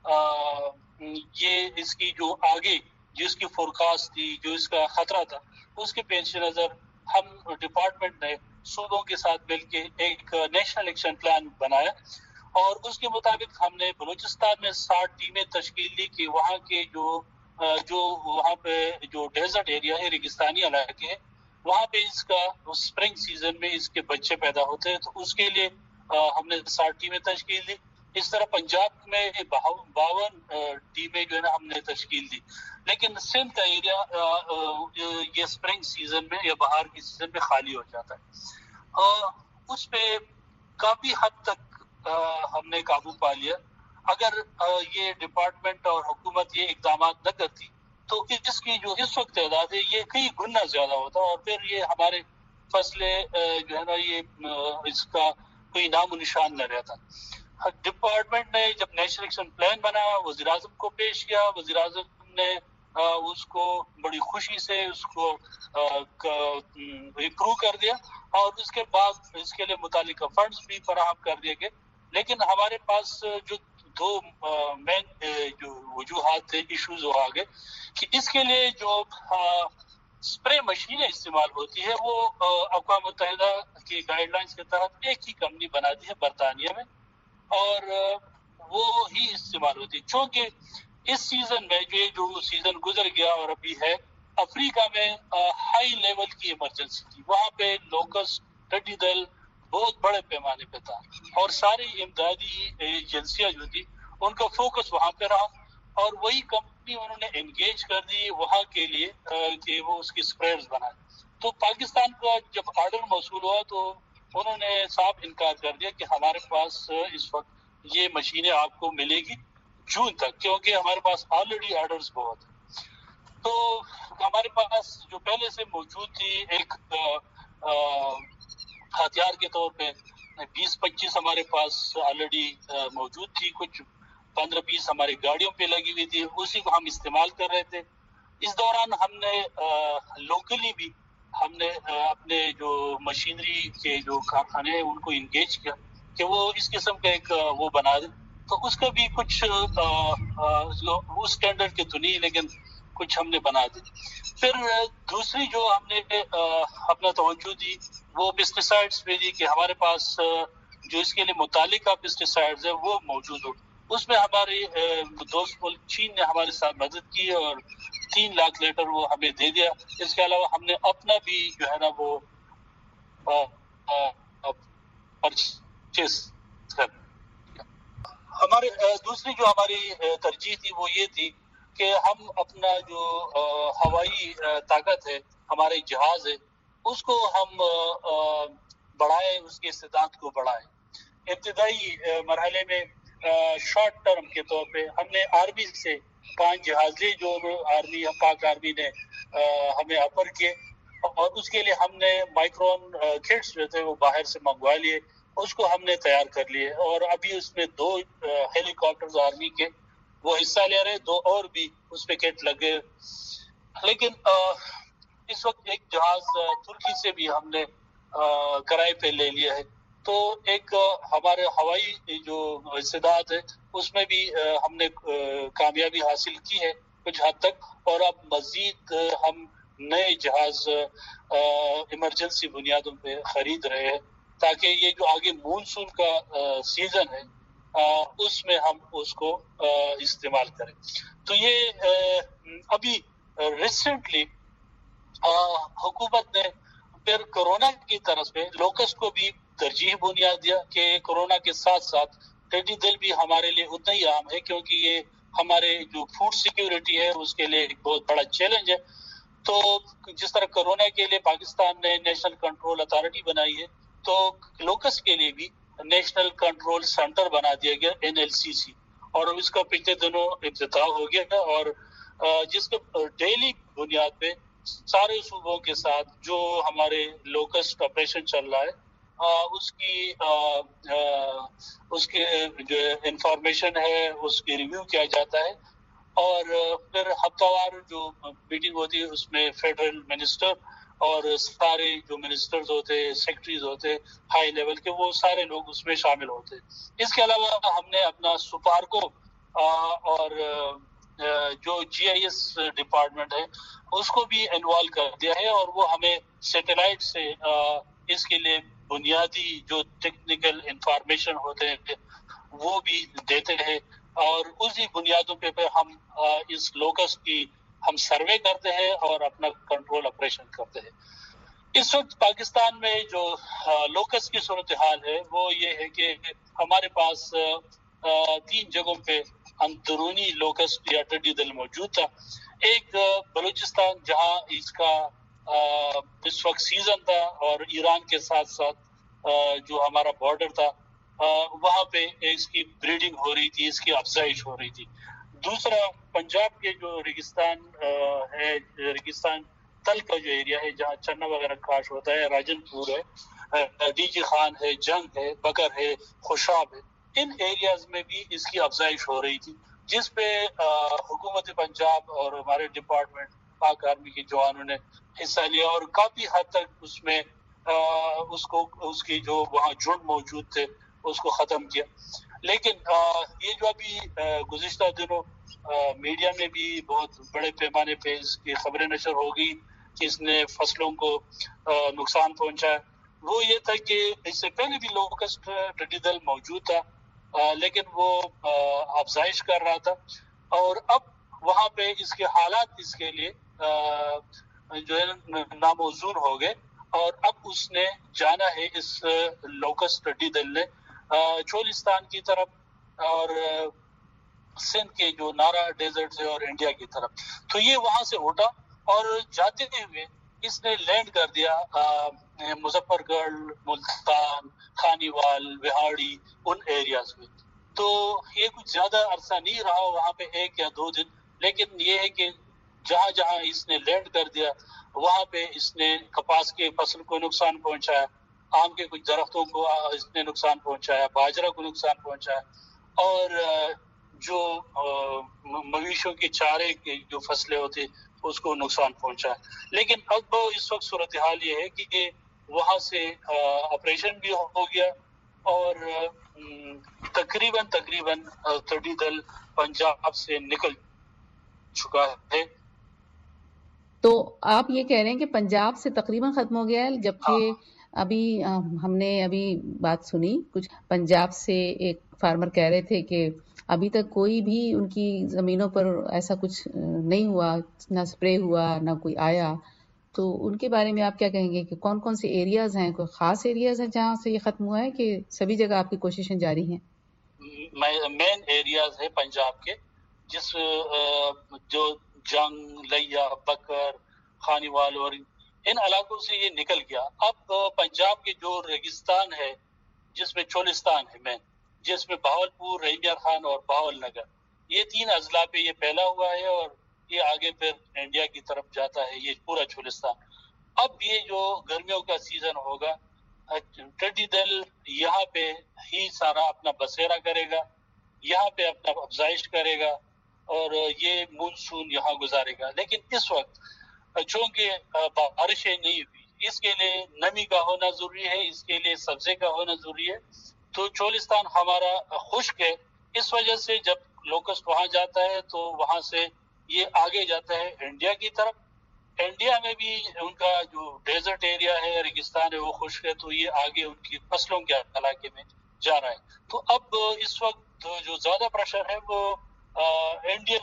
یہ اس کی جو آگے جس کی فورکاسٹ تھی جو اس کا خطرہ تھا اس کے پیش نظر ہم ڈپارٹمنٹ نے صوبوں کے ساتھ مل کے ایک نیشنل ایکشن پلان بنایا، اور اس کے مطابق ہم نے بلوچستان میں 60 ٹیمیں تشکیل دی کہ وہاں کے جو وہاں پہ جو ڈیزرٹ ایریا ہے ریگستانی علاقے ہے وہاں پہ اس کا اسپرنگ سیزن میں اس کے بچے پیدا ہوتے ہیں، تو اس کے لیے ہم نے 60 ٹیمیں تشکیل دی۔ اس طرح پنجاب میں 52 ٹیمیں جو ہے نا ہم نے تشکیل دی، لیکن سندھ کا ایریا یہ اسپرنگ سیزن میں یا بہار کی سیزن میں خالی ہو جاتا ہے، اس پہ کافی حد تک ہم نے قابو پا لیا۔ اگر یہ ڈپارٹمنٹ اور حکومت یہ اقدامات نہ کرتی تو اس کی جو اس وقت تعداد ہے یہ کئی گنا زیادہ ہوتا، اور پھر یہ ہمارے فصلیں جو ہے نا یہ اس کا کوئی نام و نشان نہ رہتا۔ ڈپارٹمنٹ نے جب نیشنل ایکشن پلان بنایا وزیر اعظم کو پیش کیا، وزیر اعظم نے اس کو بڑی خوشی سے اس کو اپروو کر دیا، اور اس کے بعد اس کے لیے متعلقہ فنڈز بھی فراہم کر دیے گئے۔ لیکن ہمارے پاس جو 2 مین جو وجوہات تھے ایشوز وہ آ گئے کہ اس کے لیے جو اسپرے مشینیں استعمال ہوتی ہے وہ اقوام متحدہ کی گائیڈ لائنز کے تحت ایک ہی کمپنی بناتی ہے برطانیہ میں، اور وہ ہی استعمال ہوتی ہے، چونکہ اس سیزن میں جو سیزن گزر گیا اور ابھی ہے افریقہ میں ہائی لیول کی ایمرجنسی تھی، وہاں پہ لوکسٹ ٹڈی دل بہت بڑے پیمانے پہ تھا، اور ساری امدادی ایجنسیاں جو تھی ان کا فوکس وہاں پہ رہا، اور وہی کمپنی انہوں نے انگیج کر دی وہاں کے لیے کہ وہ اس کی اسپریز بنائے۔ تو پاکستان کا جب آرڈر موصول ہوا تو انہوں نے صاف انکار کر دیا کہ ہمارے پاس اس وقت یہ مشینیں آپ کو ملے گی جون تک، کیونکہ ہمارے پاس آلریڈی آرڈرز بہت ہیں. تو ہمارے پاس جو پہلے سے موجود تھی ایک ہتھیار کے طور پہ 20-25 ہمارے پاس آلریڈی موجود تھی، کچھ 15-20 ہماری گاڑیوں پہ لگی ہوئی تھی، اسی کو ہم استعمال کر رہے تھے. اس دوران ہم نے لوکلی بھی ہم نے اپنے جو مشینری کے جو کارخانے ہیں ان کو انگیج کیا کہ وہ اس قسم کا ایک وہ بنا دیں. تو اس کا بھی کچھ وہ اسٹینڈرڈ کے تو نہیں لیکن کچھ ہم نے بنا دی. پھر دوسری جو ہم نے اپنا توجہ دی وہ پیسٹیسائڈز پہ دی کہ ہمارے پاس جو اس کے لیے متعلقہ پیسٹیسائڈز ہے وہ موجود ہو. اس میں ہمارے دوست ملک چین نے ہمارے ساتھ مدد کی اور 3 لاکھ لیٹر وہ ہمیں دے دیا. اس کے علاوہ ہم نے اپنا بھی جو ہے نا وہ پرچیز کر. ہمارے دوسری جو ہماری ترجیح تھی وہ یہ تھی کہ ہم اپنا جو ہوائی طاقت ہے، ہمارے جہاز ہے، اس کو ہم بڑھائیں، اس کی استطاعت کو بڑھائیں. ابتدائی مرحلے میں شارٹ ٹرم کے طور پہ ہم نے آرمی سے 5 جہاز لیے جو پاک آرمی نے ہمیں آفر کیے، اور اس کے لیے ہم نے مائکرون کٹس جو تھے وہ باہر سے منگوا لیے، اس کو ہم نے تیار کر لیے. اور ابھی اس میں 2 ہیلی کاپٹرز آرمی کے وہ حصہ لے رہے، 2 اور بھی اس پہ کٹ لگے. لیکن اس وقت ایک جہاز ترکی سے بھی ہم نے کرائے پہ لے لیا ہے. تو ایک ہمارے ہوائی جو استعداد ہے اس میں بھی ہم نے کامیابی حاصل کی ہے کچھ حد تک، اور اب مزید ہم نئے جہاز ایمرجنسی بنیادوں پہ خرید رہے ہیں تاکہ یہ جو آگے مونسون کا سیزن ہے اس میں ہم اس کو استعمال کریں. تو یہ ابھی ریسنٹلی حکومت نے پھر کورونا کی طرف پہ لوکسٹ کو بھی ترجیح بنیاد دیا کہ کورونا کے ساتھ ساتھ ٹڈی دل بھی ہمارے لیے اتنا ہی اہم ہے، کیونکہ یہ ہمارے جو فوڈ سیکیورٹی ہے اس کے لیے ایک بہت بڑا چیلنج ہے. تو جس طرح کورونا کے لیے پاکستان نے نیشنل کنٹرول اتھارٹی بنائی ہے، تو لوکس کے لیے بھی نیشنل کنٹرول سینٹر بنا دیا گیا NLCC، اور اس کا پچھلے دنوں افتتاح ہو گیا، اور جس کے ڈیلی بنیاد پہ سارے صوبوں کے ساتھ جو ہمارے لوکسٹ آپریشن چل رہا ہے اس کی جو انفارمیشن ہے اس کی ریویو کیا جاتا ہے. اور پھر ہفتہ وار جو میٹنگ ہوتی ہے اس میں فیڈرل منسٹر اور سارے جو منسٹرز ہوتے، سیکرٹریز ہوتے ہائی لیول کے، وہ سارے لوگ اس میں شامل ہوتے. اس کے علاوہ ہم نے اپنا سپارکو اور جو GIS ڈپارٹمنٹ ہے اس کو بھی انوالو کر دیا ہے، اور وہ ہمیں سیٹلائٹ سے اس کے لیے بنیادی جو ٹیکنیکل انفارمیشن ہوتے ہیں وہ بھی دیتے ہیں، اور اسی بنیادوں پہ ہم اس لوکس کی ہم سروے کرتے ہیں اور اپنا کنٹرول آپریشن کرتے ہیں. اس وقت پاکستان میں جو لوکس کی صورتحال ہے وہ یہ ہے کہ ہمارے پاس 3 جگہوں پہ اندرونی لوکس یا ٹڈی دل موجود تھا. ایک بلوچستان جہاں اس کا اس وقت سیزن تھا اور ایران کے ساتھ ساتھ جو ہمارا بارڈر تھا وہاں پہ اس کی بریڈنگ ہو رہی تھی، اس کی افزائش ہو رہی تھی. دوسرا پنجاب کے جو ریگستان ہے، ریگستان تل کا جو ایریا ہے جہاں چنا وغیرہ کاشت ہوتا ہے، راجن پور ہے، DG خان ہے، جنگ ہے، بکر ہے، خوشاب ہے، ان ایریاز میں بھی اس کی افزائش ہو رہی تھی، جس پہ حکومت پنجاب اور ہمارے ڈپارٹمنٹ پاک آرمی کے جوانوں نے حصہ لیا، اور کافی حد تک اس میں اس کی جو وہاں جھنڈ موجود تھے اس کو ختم کیا. لیکن یہ جو ابھی گزشتہ دنوں میڈیا میں بھی بہت بڑے پیمانے پہ اس کی خبریں نشر ہو گئی کہ اس نے فصلوں کو نقصان پہنچایا، وہ یہ تھا کہ اس سے پہلے بھی لوکسٹ ٹڈی دل موجود تھا لیکن وہ افزائش کر رہا تھا، اور اب وہاں پہ اس کے حالات اس کے لیے جو ہے ناموزون ہو گئے، اور اب اس نے جانا ہے اس لوکسٹ ٹڈی دل نے چولستان کی طرف اور سندھ کے جو نارا ڈیزرٹ ہے اور انڈیا کی طرف. تو یہ وہاں سے اٹھا اور جاتے ہوئے اس نے لینڈ کر دیا مظفر گڑھ، ملتان، خانیوال، وہاڑی ان ایریاز میں. تو یہ کچھ زیادہ عرصہ نہیں رہا وہاں پہ، 1 یا 2 دن، لیکن یہ ہے کہ جہاں جہاں اس نے لینڈ کر دیا وہاں پہ اس نے کپاس کے فصل کو نقصان پہنچایا، آم کے کچھ درختوں کو اس نے نقصان پہنچایا، باجرہ کو نقصان پہنچایا، اور جو مویشیوں کے چارے کے جو فصلیں ہوتے اس کو نقصان پہنچا. لیکن اب اس وقت صورتحال یہ ہے کہ وہاں سے آپریشن بھی ہو گیا اور تقریباً 30 دل پنجاب سے نکل چکا ہے. تو آپ یہ کہہ رہے ہیں کہ پنجاب سے تقریباً ختم ہو گیا ہے، جبکہ ابھی ہم نے بات سنی کچھ پنجاب سے ایک فارمر کہہ رہے تھے کہ ابھی تک کوئی بھی ان کی زمینوں پر ایسا کچھ نہیں ہوا، نہ سپرے ہوا، نہ کوئی آیا. تو ان کے بارے میں آپ کیا کہیں گے کہ کون کون سے ایریاز ہیں، کوئی خاص ایریاز ہیں جہاں سے یہ ختم ہوا ہے کہ سبھی جگہ آپ کی کوششیں جاری ہیں؟ مین ایریاز ہے پنجاب کے، جس جو جنگ، لیا، بکر، خانیوال اور ان علاقوں سے یہ نکل گیا. اب پنجاب کے جو ریگستان ہے جس میں چولستان ہے مین، جس میں بہاولپور، رحیمیہ خان اور بہاول نگر، یہ 3 اضلاع پہ یہ پھیلا ہوا ہے اور یہ آگے پھر انڈیا کی طرف جاتا ہے یہ پورا چولستان. اب یہ جو گرمیوں کا سیزن ہوگا، ٹڈی دل یہاں پہ ہی سارا اپنا بسیرا کرے گا، یہاں پہ اپنا افزائش کرے گا اور یہ مونسون یہاں گزارے گا. لیکن اس وقت چونکہ بارشیں نہیں ہوئی، اس کے لیے نمی کا ہونا ضروری ہے، اس کے لیے سبزے کا ہونا ضروری ہے. تو چولستان ہمارا خشک ہے، اس وجہ سے جب لوکسٹ وہاں جاتا ہے تو وہاں سے یہ آگے جاتا ہے انڈیا کی طرف. انڈیا میں بھی ان کا جو ڈیزرٹ ایریا ہے، ریگستان ہے، وہ خشک ہے، تو یہ آگے ان کی فصلوں کے علاقے میں جا رہا ہے. تو اب اس وقت جو زیادہ پریشر ہے وہ انڈیا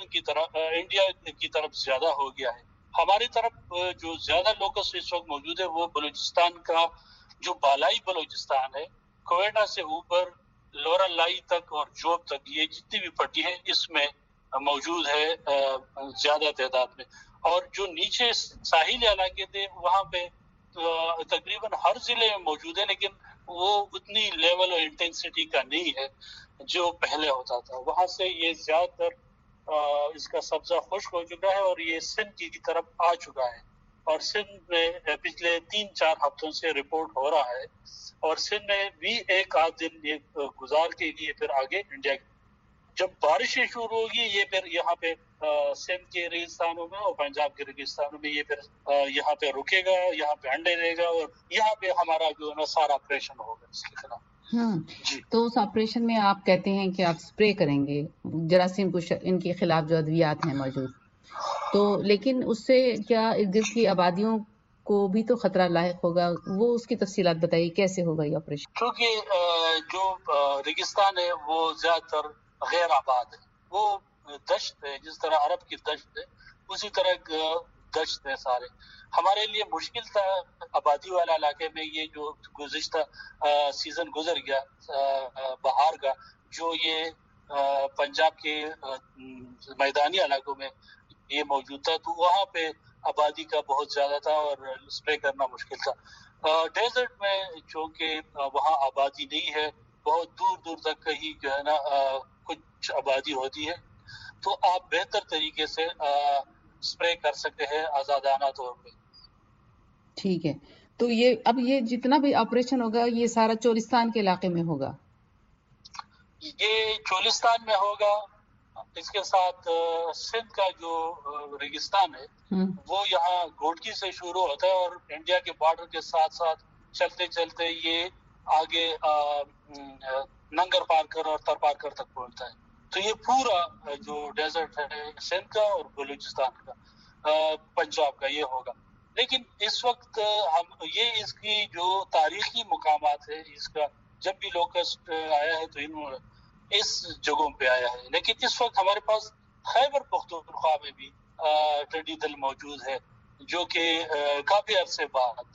کی طرف زیادہ ہو گیا ہے. ہماری طرف جو زیادہ لوکس اس وقت موجود ہے وہ بلوچستان کا جو بالائی بلوچستان ہے، کوئٹہ سے اوپر لورا لائی تک اور جوب تک، یہ جتنی بھی پٹی ہے اس میں موجود ہے زیادہ تعداد میں. اور جو نیچے ساحلی علاقے تھے وہاں پہ تقریباً ہر ضلع میں موجود ہے، لیکن وہ اتنی لیول اور انٹینسٹی کا نہیں ہے جو پہلے ہوتا تھا. وہاں سے یہ زیادہ تر اس کا سبزہ خشک ہو چکا ہے اور یہ سندھ کی طرف آ چکا ہے. اور سندھ میں پچھلے 3-4 ہفتوں سے رپورٹ ہو رہا ہے، اور سندھ میں بھی 1-8 دن یہ گزار کے لیے پھر آگے انڈیا جب بارشیں شروع ہوگی یہ پھر یہاں پہ سندھ کے ریگستانوں میں اور پنجاب کے ریگستانوں میں یہ پھر یہاں پہ رکے گا، یہاں پہ انڈے دے گا اور یہاں پہ ہمارا جو ہے نا سارا آپریشن ہوگا اس کے خلاف. تو اس آپریشن میں آپ کہتے ہیں کہ آپ سپرے کریں گے جراثیم ان کے خلاف جو ادویات ہیں موجود، تو لیکن اس سے کیا ارد گرد کی آبادیوں کو بھی تو خطرہ لاحق ہوگا؟ وہ اس کی تفصیلات بتائیے، کیسے ہوگا یہ آپریشن؟ کیونکہ جو ریگستان ہے وہ زیادہ تر غیر آباد ہے، وہ دشت ہے، جس طرح عرب کی دشت ہے اسی طرح دشت ہے سارے. ہمارے لیے مشکل تھا آبادی والا علاقے میں یہ جو گزشتہ سیزن گزر گیا بہار کا، جو یہ پنجاب کے میدانی علاقوں میں یہ موجود تھا، تو وہاں پہ آبادی کا بہت زیادہ تھا اور اسپرے کرنا مشکل تھا. ڈیزرٹ میں چونکہ وہاں آبادی نہیں ہے، بہت دور دور تک کہیں جو ہے نا کچھ آبادی ہوتی ہے، تو آپ بہتر طریقے سے اسپرے کر سکتے ہیں آزادانہ طور پہ. ٹھیک ہے، تو اب یہ جتنا بھی آپریشن ہوگا یہ سارا چولستان کے علاقے میں ہوگا؟ یہ چولستان میں ہوگا، اس کے ساتھ سندھ کا جو ریگستان ہے وہ یہاں گھوٹکی سے شروع ہوتا ہے اور انڈیا کے بارڈر کے ساتھ ساتھ چلتے چلتے یہ آگے ننگر پارکر اور تر پارکر تک پہنچتا ہے. تو یہ پورا جو ڈیزرٹ ہے سندھ کا اور بلوچستان کا پنجاب کا یہ ہوگا. لیکن اس وقت یہ اس کی جو تاریخی مقامات ہے، اس کا جب بھی لوکسٹ آیا ہے تو انہوں نے اس جگہوں پہ آیا ہے. لیکن اس وقت ہمارے پاس خیبر پختونخوا میں بھی ٹڈی دل موجود ہے، جو کہ کافی عرصے بعد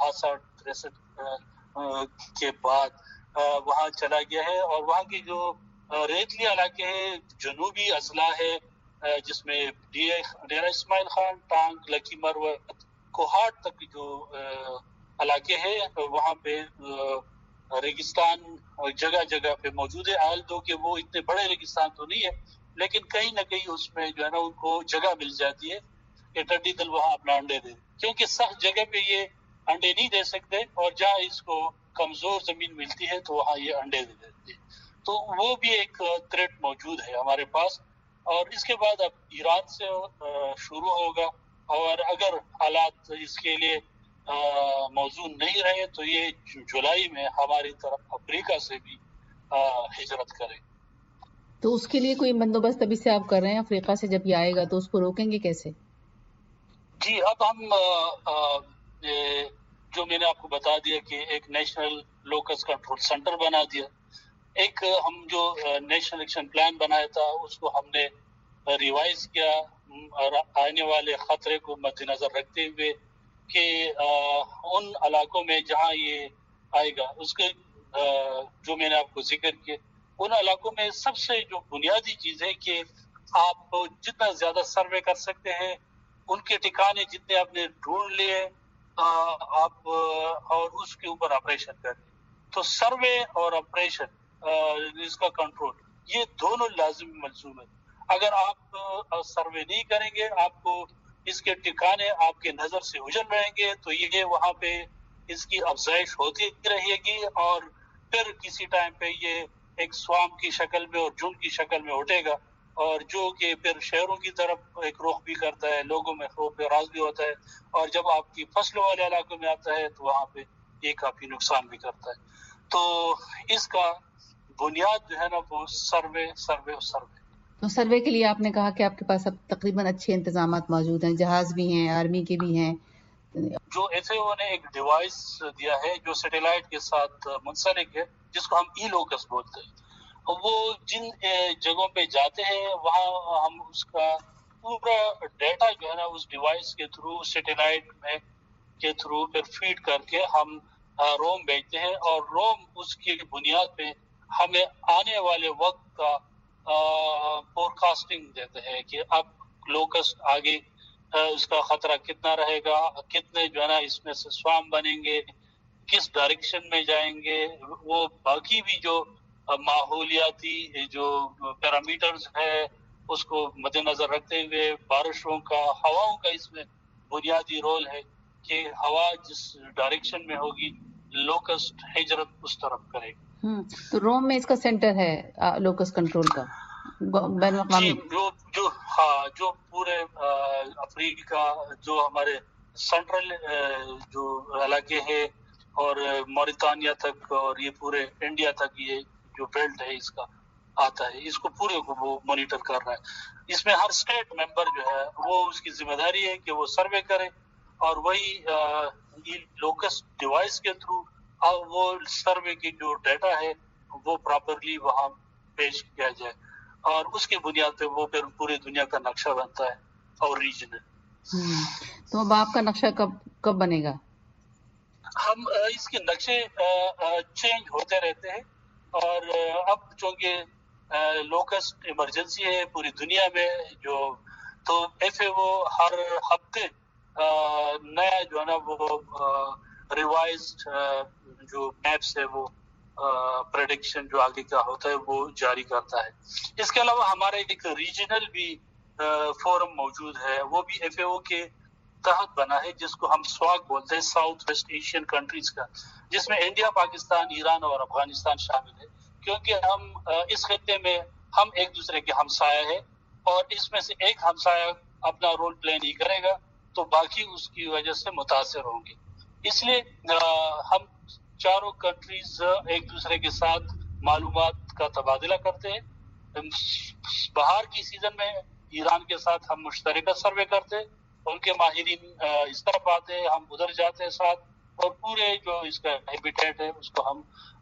62-63 کے بعد وہاں چلا گیا ہے. اور وہاں کی جو ریتلی علاقے ہیں، جنوبی اضلاع ہے جس میں ڈیرہ اسماعیل خان، ٹانک، لکی مروت، کوہاٹ تک جو علاقے ہیں وہاں پہ ریگستان جگہ جگہ پہ موجود ہے، حال تو کہ وہ اتنے بڑے ریگستان تو نہیں ہے، لیکن کہیں نہ کہیں اس میں جو ہے نا ان کو جگہ مل جاتی ہے کہ ٹڈی دل وہاں اپنا انڈے دے، کیونکہ سخت جگہ پہ یہ انڈے نہیں دے سکتے، اور جہاں اس کو کمزور زمین ملتی ہے تو وہاں یہ انڈے دے دیتے ہیں. تو وہ بھی ایک تھریٹ موجود ہے ہمارے پاس. اور اس کے بعد اب ایران سے شروع ہوگا، اور اگر حالات اس کے لیے موزون نہیں رہے تو یہ جولائی میں ہماری طرف افریقہ سے بھی ہجرت کرے. تو اس کے لیے کوئی بندوبست ابھی سے آپ کر رہے ہیں؟ افریقہ سے جب یہ آئے گا تو اس کو روکیں گے کیسے؟ جی، اب ہم جو میں نے آپ کو بتا دیا کہ ایک نیشنل لوکس کنٹرول سینٹر بنا دیا، ایک ہم جو نیشنل ایکشن پلان بنایا تھا اس کو ہم نے ریوائز کیا آنے والے خطرے کو مد نظر رکھتے ہوئے کہ ان علاقوں میں جہاں یہ آئے گا اس کے جو میں نے آپ کو ذکر کیا، ان علاقوں میں سب سے جو بنیادی چیز ہے کہ آپ جتنا زیادہ سروے کر سکتے ہیں، ان کے ٹھکانے جتنے آپ نے ڈھونڈ لیے آپ اور اس کے اوپر آپریشن کریں. تو سروے اور آپریشن اس کا کنٹرول یہ دونوں لازمی ملزوم ہے. اگر آپ سروے نہیں کریں گے، آپ کو اس کے ٹھکانے آپ کے نظر سے اجل رہیں گے تو یہ وہاں پہ اس کی افزائش ہوتی رہے گی، اور پھر کسی ٹائم پہ یہ ایک سوام کی شکل میں اور جھنڈ کی شکل میں اٹھے گا، اور جو کہ پھر شہروں کی طرف ایک رخ بھی کرتا ہے، لوگوں میں خوف راز بھی ہوتا ہے، اور جب آپ کی فصلوں والے علاقوں میں آتا ہے تو وہاں پہ یہ کافی نقصان بھی کرتا ہے. تو اس کا بنیاد جو ہے نا وہ سروے. تو سروے کے لیے آپ نے کہا کہ آپ کے پاس اب تقریباً اچھے انتظامات موجود ہیں، جہاز بھی ہیں، آرمی کے بھی ہیں. جو ایف اے او نے ایک ڈیوائس دیا ہے جو سیٹلائٹ کے ساتھ منسلک ہے، جس کو ہم ای لوکس بولتے ہیں. وہ جن جگہوں پہ جاتے ہیں وہاں ہم اس کا پورا ڈیٹا جو ہے نا اس ڈیوائس کے تھرو سیٹلائٹ میں کے تھرو پھر فیڈ کر کے ہم روم بھیجتے ہیں، اور روم اس کی بنیاد پہ ہمیں آنے والے وقت کا فور کاسٹنگ دیتے ہیں کہ اب لوکسٹ آگے اس کا خطرہ کتنا رہے گا، کتنے جو ہے نا اس میں سے سوام بنیں گے، کس ڈائریکشن میں جائیں گے. وہ باقی بھی جو ماحولیاتی جو پیرامیٹرز ہے اس کو مد نظر رکھتے ہوئے بارشوں کا، ہواؤں کا اس میں بنیادی رول ہے کہ ہوا جس ڈائریکشن میں ہوگی لوکسٹ ہجرت اس طرف کرے گا. تو روم میں اس کا سینٹر ہے لوکس کنٹرول کا بین الاقوامی؟ جو پورے افریقہ جو ہمارے سینٹرل جو علاقے ہیں اور موریتانیہ تک اور یہ پورے انڈیا تک یہ جو بیلٹ ہے اس کا آتا ہے، اس کو پورے کو وہ مانیٹر کر رہا ہے. اس میں ہر اسٹیٹ ممبر جو ہے وہ اس کی ذمہ داری ہے کہ وہ سروے کرے، اور وہی لوکس ڈیوائس کے تھرو وہ سروے کی جو ڈیٹا ہے وہ پراپرلی وہاں پیش کیا جائے، اور اس کی بنیاد پہ وہ پھر پوری دنیا کا نقشہ بنتا ہے اور ریجنل. تو اب آپ کا نقشہ کب بنے گا؟ ہم اس کے نقشے چینج ہوتے رہتے ہیں، اور اب چونکہ لوکسٹ ایمرجنسی ہے پوری دنیا میں جو، تو ایف اے او ہر ہفتے نیا جو ہے نا وہ ریوائزڈ جو میپس ہے وہ پریڈکشن جو آگے کا ہوتا ہے وہ جاری کرتا ہے. اس کے علاوہ ہمارے ایک ریجنل بھی فورم موجود ہے، وہ بھی ایف اے او کے تحت بنا ہے، جس کو ہم سواگ بولتے ہیں، ساؤتھ ویسٹ ایشین کنٹریز کا، جس میں انڈیا، پاکستان، ایران اور افغانستان شامل ہے. کیونکہ ہم اس خطے میں ہم ایک دوسرے کے ہمسایہ ہیں، اور اس میں سے ایک ہمسایہ اپنا رول پلے نہیں کرے گا تو باقی اس کی وجہ سے متاثر ہوں گے. اس لیے ہم چاروں کنٹریز ایک دوسرے کے ساتھ معلومات کا تبادلہ کرتے ہیں. بہار کی سیزن میں ایران کے ساتھ ہم مشترکہ سروے کرتے ہیں، ان کے ماہرین اس طرف آتے ہیں، ہم ادھر جاتے ہیں ساتھ، اور پورے جو اس کا ہیبیٹیٹ ہے اس کو ہم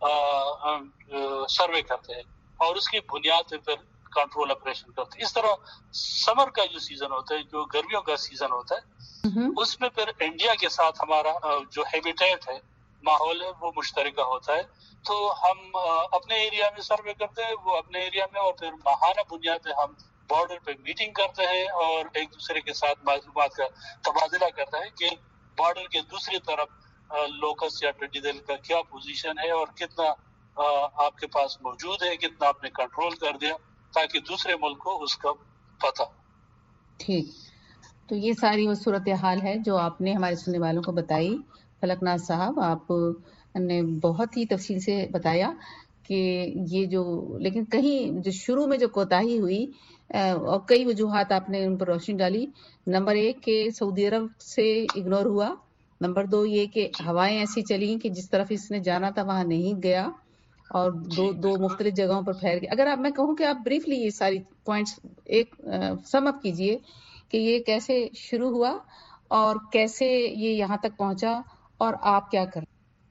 سروے کرتے ہیں، اور اس کی بنیاد پہ پھر کنٹرول آپریشن کرتے ہیں. اس طرح سمر کا جو سیزن ہوتا ہے، جو گرمیوں کا سیزن ہوتا ہے، اس میں پھر انڈیا کے ساتھ ہمارا جو ہیبیٹیٹ ہے، ماحول ہے، وہ مشترکہ ہوتا ہے. تو ہم اپنے ایریا میں سروے کرتے ہیں، وہ اپنے ایریا میں، اور پھر ماہانہ بنیاد پہ ہم بارڈر پہ میٹنگ کرتے ہیں اور ایک دوسرے کے ساتھ معلومات کا تبادلہ کرتے ہیں کہ بارڈر کے دوسری طرف لوکس یا ٹڈی دل کا کیا پوزیشن ہے اور کتنا آپ کے پاس موجود ہے, کتنا آپ نے کنٹرول کر دیا, تاکہ دوسرے ملک کو اس کا پتہ. ٹھیک, تو یہ ساری وہ صورتحال ہے جو آپ نے ہمارے سننے والوں کو بتائی. فلک ناز صاحب, آپ نے بہت ہی تفصیل سے بتایا کہ یہ جو, لیکن کہیں جو شروع میں جو کوتاہی ہوئی اور کئی وجوہات آپ نے ان پر روشنی ڈالی. نمبر 1 کہ سعودی عرب سے اگنور ہوا. نمبر 2 یہ کہ ہوائیں ایسی چلیں کہ جس طرف اس نے جانا تھا وہاں نہیں گیا, اور دو مختلف جگہوں پر پھیل گیا. اگر میں کہوں کہ آپ بریفلی یہ ساری پوائنٹس ایک سم اپ کیجئے کہ یہ کیسے شروع ہوا اور کیسے یہ یہاں تک پہنچا اور آپ کیا کر.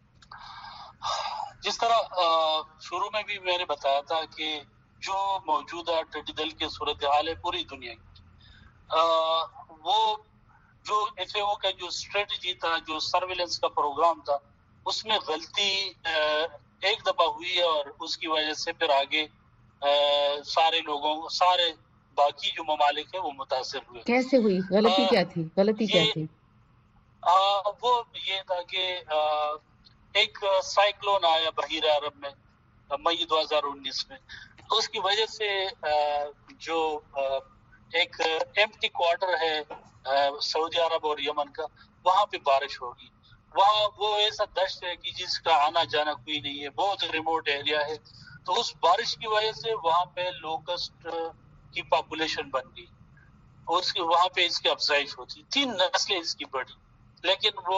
جس طرح شروع میں بھی میں نے بتایا تھا کہ جو موجودہ ٹڈی دل کی صورتحال ہے پوری دنیا کی, وہ جو ایف اے او کا جو اسٹریٹجی تھا, جو سرویلنس کا پروگرام تھا, اس میں غلطی ایک دفعہ ہوئی اور اس کی وجہ سے پھر آگے سارے لوگوں, سارے باقی جو ممالک ہیں وہ متاثر ہوئے. کیسے ہوئی غلطی؟ کیا تھی غلطی؟ کیا تھی وہ یہ تھا کہ ایک سائیکلون آیا بحیرہ عرب میں مئی 2019 میں. اس کی وجہ سے جو ایک ایمپٹی کوارٹر ہے سعودی عرب اور یمن کا, وہاں پہ بارش ہوگی. وہاں وہ ایسا دشت ہے کہ جس کا آنا جانا کوئی نہیں ہے, بہت ریموٹ ایریا ہے. تو اس بارش کی وجہ سے وہاں پہ لوکسٹ کی پاپولیشن بن گئی, وہاں پہ اس کی افزائش ہوتی. 3 نسلیں اس کی بڑھی, لیکن وہ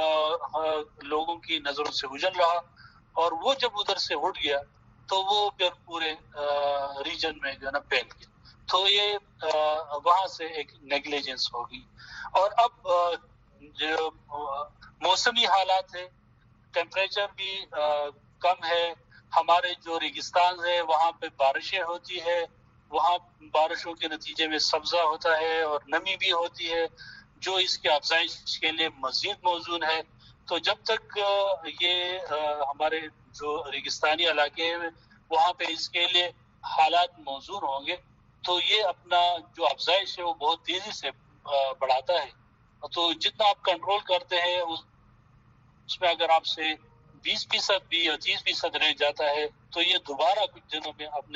لوگوں کی نظروں سے گزر رہا, اور وہ جب ادھر سے اٹھ گیا تو وہ پھر پورے ریجن میں جو ہے نا پھیل گیا. تو یہ وہاں سے ایک نیگلیجنس ہوگی. اور اب جو موسمی حالات ہے, ٹیمپریچر بھی کم ہے, ہمارے جو ریگستان ہے وہاں پہ بارشیں ہوتی ہے, وہاں بارشوں کے نتیجے میں سبزہ ہوتا ہے اور نمی بھی ہوتی ہے, جو اس کے افزائش کے لیے مزید موزون ہے. تو جب تک یہ ہمارے جو ریگستانی علاقے ہیں وہاں پہ اس کے لیے حالات موزون ہوں گے, تو یہ اپنا جو افزائش ہے وہ بہت تیزی سے بڑھاتا ہے. تو جتنا آپ کنٹرول کرتے ہیں اس میں اگر آپ سے 20% بھی یا 30% رہ جاتا ہے تو یہ دوبارہ کچھ دنوں میں اپنے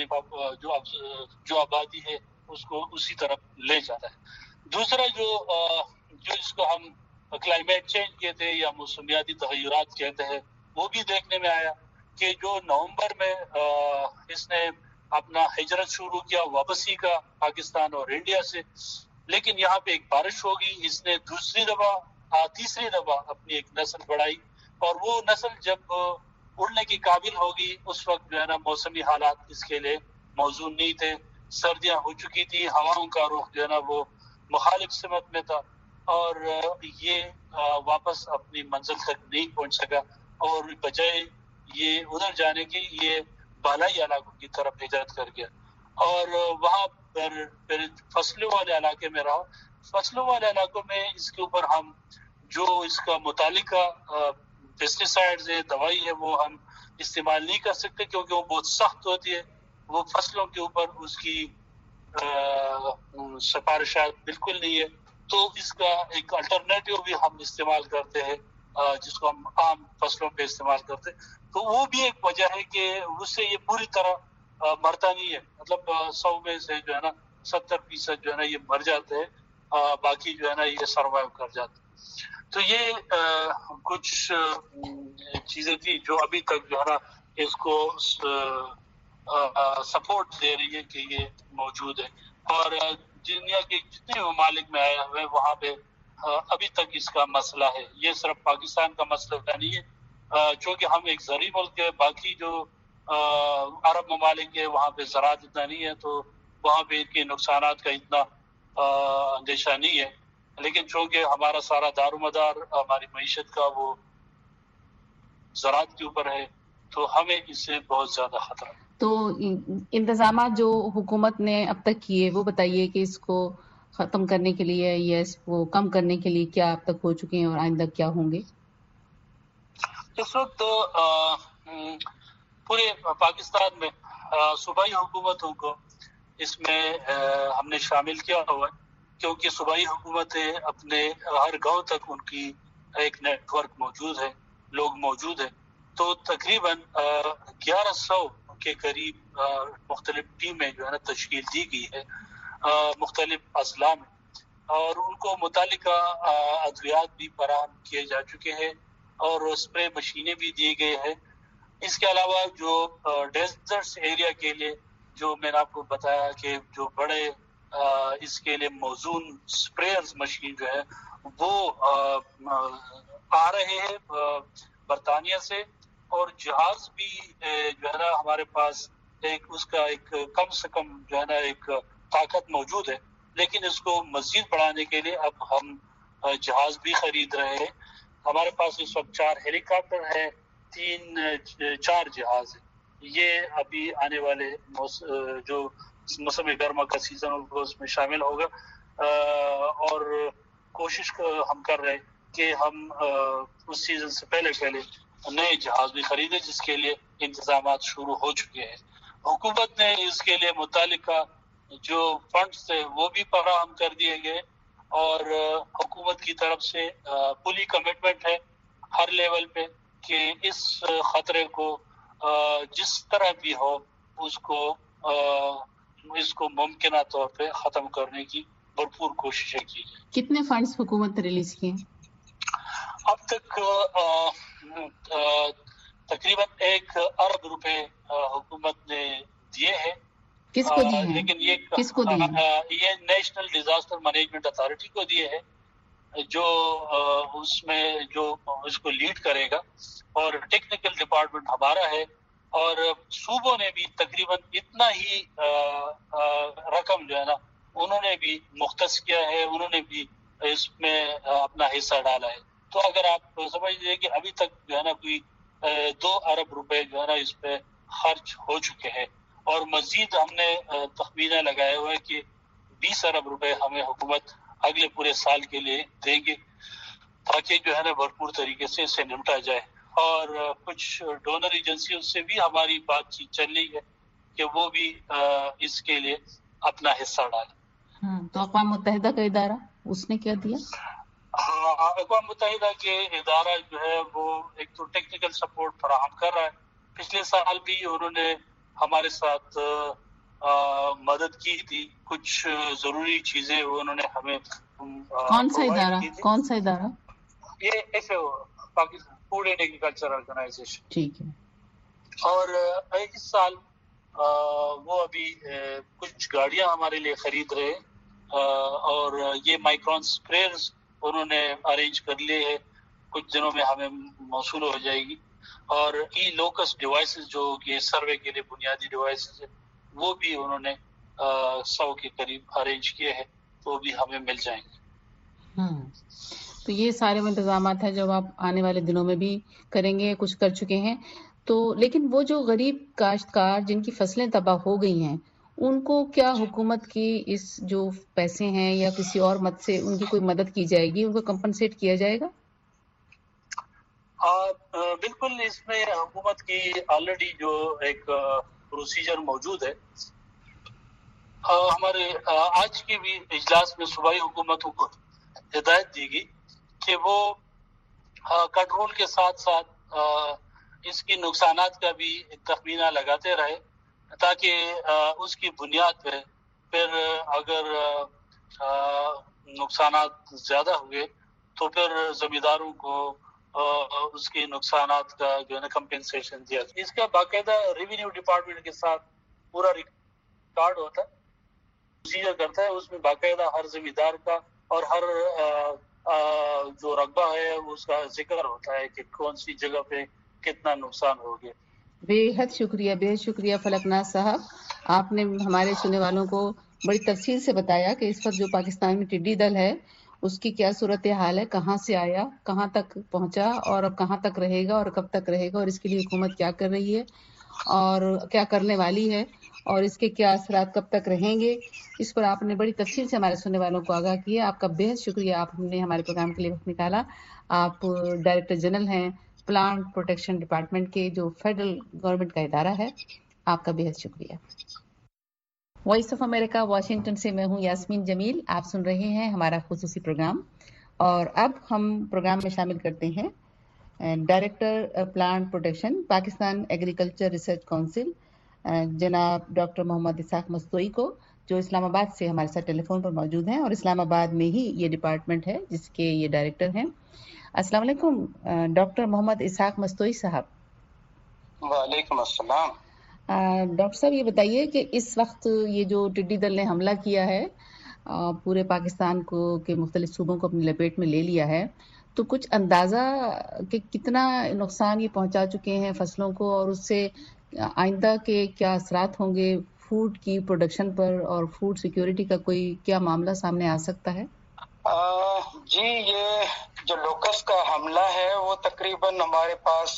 جو آبادی ہے اس کو اسی طرف لے جاتا ہے. دوسرا جو اس کو ہم کلائمیٹ چینج کہتے ہیں یا موسمیاتی تغیرات کہتے ہیں, وہ بھی دیکھنے میں آیا کہ جو نومبر میں اس نے اپنا ہجرت شروع کیا واپسی کا پاکستان اور انڈیا سے, لیکن یہاں پہ ایک بارش ہوگی, اس نے تیسری دفعہ اپنی ایک نسل بڑھائی, اور وہ نسل جب اڑنے کی قابل ہوگی اس وقت جو ہے نا موسمی حالات اس کے لیے موزون نہیں تھے. سردیاں ہو چکی تھی, ہواؤں کا رخ جو ہے نا وہ مخالف سمت میں تھا, اور یہ واپس اپنی منزل تک نہیں پہنچ سکا, اور بجائے یہ ادھر جانے کی یہ بالائی علاقوں کی طرف ہجرت کر گیا, اور وہاں پھر فصلوں والے علاقے میں رہا. فصلوں والے علاقوں میں اس کے اوپر ہم جو اس کا متعلقہ پیسٹیسائڈز ہے, دوائی ہے, وہ ہم استعمال نہیں کر سکتے کیونکہ وہ بہت سخت ہوتی ہے. وہ فصلوں کے اوپر اس کی سفارشات بالکل نہیں ہے. تو اس کا ایک الٹرنیٹیو بھی ہم استعمال کرتے ہیں جس کو ہم عام فصلوں پہ استعمال کرتے ہیں. تو وہ بھی ایک وجہ ہے کہ اس سے یہ پوری طرح مرتا نہیں ہے, مطلب 100 میں سے جو ہے نا 70% جو ہے نا یہ مر جاتے ہیں, باقی جو ہے نا یہ سروائیو کر جاتے ہیں. تو یہ کچھ چیزیں تھی جو ابھی تک جو ہے نا اس کو سپورٹ دے رہی ہے کہ یہ موجود ہے. اور دنیا کے جتنے ممالک میں آیا ہوئے وہاں پہ ابھی تک اس کا مسئلہ ہے. یہ صرف پاکستان کا مسئلہ نہیں ہے, چونکہ ہم ایک زرعی ملک ہے, باقی جو عرب ممالک ہے وہاں پہ زراعت اتنا نہیں ہے, تو وہاں پہ ان کے نقصانات کا اتنا اندیشہ نہیں ہے. لیکن چونکہ ہمارا سارا دار و مدار ہماری معیشت کا وہ زراعت کے اوپر ہے, تو ہمیں اس سے بہت زیادہ خطرہ ہے. تو انتظامات جو حکومت نے اب تک کیے وہ بتائیے کہ اس کو ختم کرنے کے لیے یا اس کو کم کرنے کے لیے کیا اب تک ہو چکے ہیں اور آئندہ کیا ہوں گے؟ اس وقت پورے پاکستان میں صوبائی حکومتوں کو اس میں ہم نے شامل کیا ہوا ہے, کیونکہ صوبائی حکومتیں اپنے ہر گاؤں تک ان کی एक नेटवर्क मौजूद है, लोग मौजूद है। तो तकरीबन 1100 के करीब मुख्तलिफ टीमें जो है ना तश्कील दी गई है मुख्तलिफ अजला में, और उनको मुतालिका अद्वियात भी फराहम किए जा चुके हैं और स्प्रे मशीनें भी दिए गए हैं। इसके अलावा जो डेजर्ट्स एरिया के लिए जो मैंने आपको बताया कि जो बड़े इसके लिए मौजून स्प्रेयर्स मशीन जो है वो आ रहे हैं बरतानिया से, और जहाज भी जो है ना हमारे पास उसका एक कम से कम जो है ना एक ताकत मौजूद है, लेकिन इसको मजीद बढ़ाने के लिए अब हम जहाज भी खरीद रहे हैं। हमारे पास इस वक्त 4 हेलीकॉप्टर है, 4 जहाज है। ये अभी आने वाले जो मौसम गर्मा का सीजन होगा उसमें शामिल होगा, और कोशिश हम कर रहे हैं कि हम उस सीजन से पहले नए जहाज भी खरीदे, जिसके लिए इंतजामात शुरू हो चुके हैं। हुकूमत ने इसके लिए मुतालिका जो फंड्स थे वो भी फराहम कर दिए गए, और हुकूमत की तरफ से फुली कमिटमेंट है हर लेवल पे कि इस खतरे को जिस तरह भी हो इसको मुमकिन तौर पे खत्म करने की भरपूर कोशिशें की जाए। कितने फंड्स हुकूमत ने रिलीज किए? अब तक तकरीबन 1 अरब रुपए हुकूमत ने दिए हैं। किसको दिए हैं? लेकिन ये नेशनल डिजास्टर मैनेजमेंट अथॉरिटी को दिए हैं, जो उसमें जो इसको लीड करेगा, और टेक्निकल डिपार्टमेंट हमारा है, और सूबों ने भी तकरीबन इतना ही रकम जो है ना उन्होंने भी मुख्तस किया है, उन्होंने भी इसमें अपना हिस्सा डाला है। तो अगर आप समझ लीजिए कि अभी तक जो है ना कोई 2 अरब रुपए जो है ना इस पे खर्च हो चुके हैं, और मजीद हमने तखमीना लगाए हुए है कि 20 अरब रुपए हमें हुकूमत अगले पूरे साल के लिए देंगे, ताकि जो है ना भरपूर तरीके से इसे निपटा जाए। और कुछ डोनर एजेंसियों से भी हमारी बातचीत चल रही है कि वो भी इसके लिए अपना हिस्सा डालें। तो अक़वाम मुत्तहिदा का इदारा उसने क्या दिया? हाँ, अक़वाम मुत्तहिदा के इदारा जो है वो एक तो टेक्निकल सपोर्ट फराहम कर रहा है। पिछले साल भी उन्होंने हमारे साथ मदद की थी, कुछ जरूरी चीजें उन्होंने हमें कौन सा इदारा? ये Pakistan food and agriculture organization. ठीक है। और इस साल वो अभी कुछ गाड़ियां हमारे लिए खरीद रहे हैं, और ये माइक्रॉन स्प्रेयर्स उन्होंने अरेंज कर लिए है, कुछ दिनों में हमें मौसूल हो जाएगी। और ई लोकस डिवाइसेस जो ये सर्वे के लिए बुनियादी डिवाइसेस है वो भी उन्होंने 100 के करीब अरेंज किए हैं, तो भी हमें मिल जाएंगे। तो ये सारे इंतजामात है जो आप आने वाले दिनों में भी करेंगे, कुछ कर चुके हैं। तो लेकिन वो जो गरीब काश्तकार जिनकी फसलें तबाह हो गई हैं, उनको क्या हुकूमत की इस जो पैसे हैं या किसी और मद से उनकी कोई मदद की जाएगी, उनको कंपनसेट किया जाएगा? बिल्कुल, इसमें हुकूमत की ऑलरेडी जो एक प्रोसीजर मौजूद है। हमारे आज के भी इजलास में सूबाई हुकूमतों को हिदायत दी गई कि वो कंट्रोल के साथ साथ इसकी नुकसानात का भी तखमीना लगाते रहे, ताकि उसकी बुनियाद पे फिर अगर नुकसानात ज्यादा हुए तो फिर जमींदारों को उसके नुकसानात का जो है ना कंपेंसेशन दिया। इसका बाकायदा रेवेन्यू डिपार्टमेंट के साथ पूरा रिकॉर्ड होता है, प्रोसीजर करता है, उसमें बाकायदा हर जमींदार का और हर जो रकबा है उसका जिक्र होता है कि कौन सी जगह पे कितना नुकसान हो गया। बेहद शुक्रिया फलकनाथ साहब, आपने हमारे सुनने वालों को बड़ी तफसील से बताया कि इस वक्त जो पाकिस्तान में टिड्डी दल है उसकी क्या सूरत हाल है, कहाँ से आया, कहाँ तक पहुंचा और अब कहाँ तक रहेगा और कब तक रहेगा, और इसके लिए हुकूमत क्या कर रही है और क्या करने वाली है, और इसके क्या असरात कब तक रहेंगे। इस पर आपने बड़ी तफसील से हमारे सुनने वालों को आगाह किया। आपका बेहद शुक्रिया, आपने हमारे प्रोग्राम के लिए वक्त निकाला। आप डायरेक्टर जनरल हैं प्लांट प्रोटेक्शन डिपार्टमेंट के, जो फेडरल गवर्नमेंट का इदारा है। आपका बेहद शुक्रिया। वॉइस ऑफ अमेरिका वाशिंगटन से मैं हूं यास्मीन जमील। आप सुन रहे हैं हमारा खुसूसी प्रोग्राम اور اب ہم پروگرام میں شامل کرتے ہیں director plant protection Pakistan agriculture research council جناب ڈاکٹر محمد اسحاق مستوئی کو، جو اسلام آباد سے ہمارے ساتھ ٹیلی فون پر موجود ہیں، اور اسلام آباد میں ہی یہ ڈپارٹمنٹ ہے جس کے یہ ڈائریکٹر ہیں۔ السلام علیکم ڈاکٹر محمد اسحاق مستوئی صاحب۔ وعلیکم السلام۔ ڈاکٹر صاحب یہ بتائیے کہ اس وقت یہ جو ٹڈی دل نے حملہ کیا ہے پورے پاکستان کو کے مختلف صوبوں کو اپنی لپیٹ میں لے لیا ہے، تو کچھ اندازہ کہ کتنا نقصان یہ پہنچا چکے ہیں فصلوں کو، اور اس سے آئندہ کے کیا اثرات ہوں گے فوڈ کی پروڈکشن پر، اور فوڈ سیکیورٹی کا کوئی کیا معاملہ سامنے آ سکتا ہے؟ جی، یہ جو لوکس کا حملہ ہے وہ تقریباً ہمارے پاس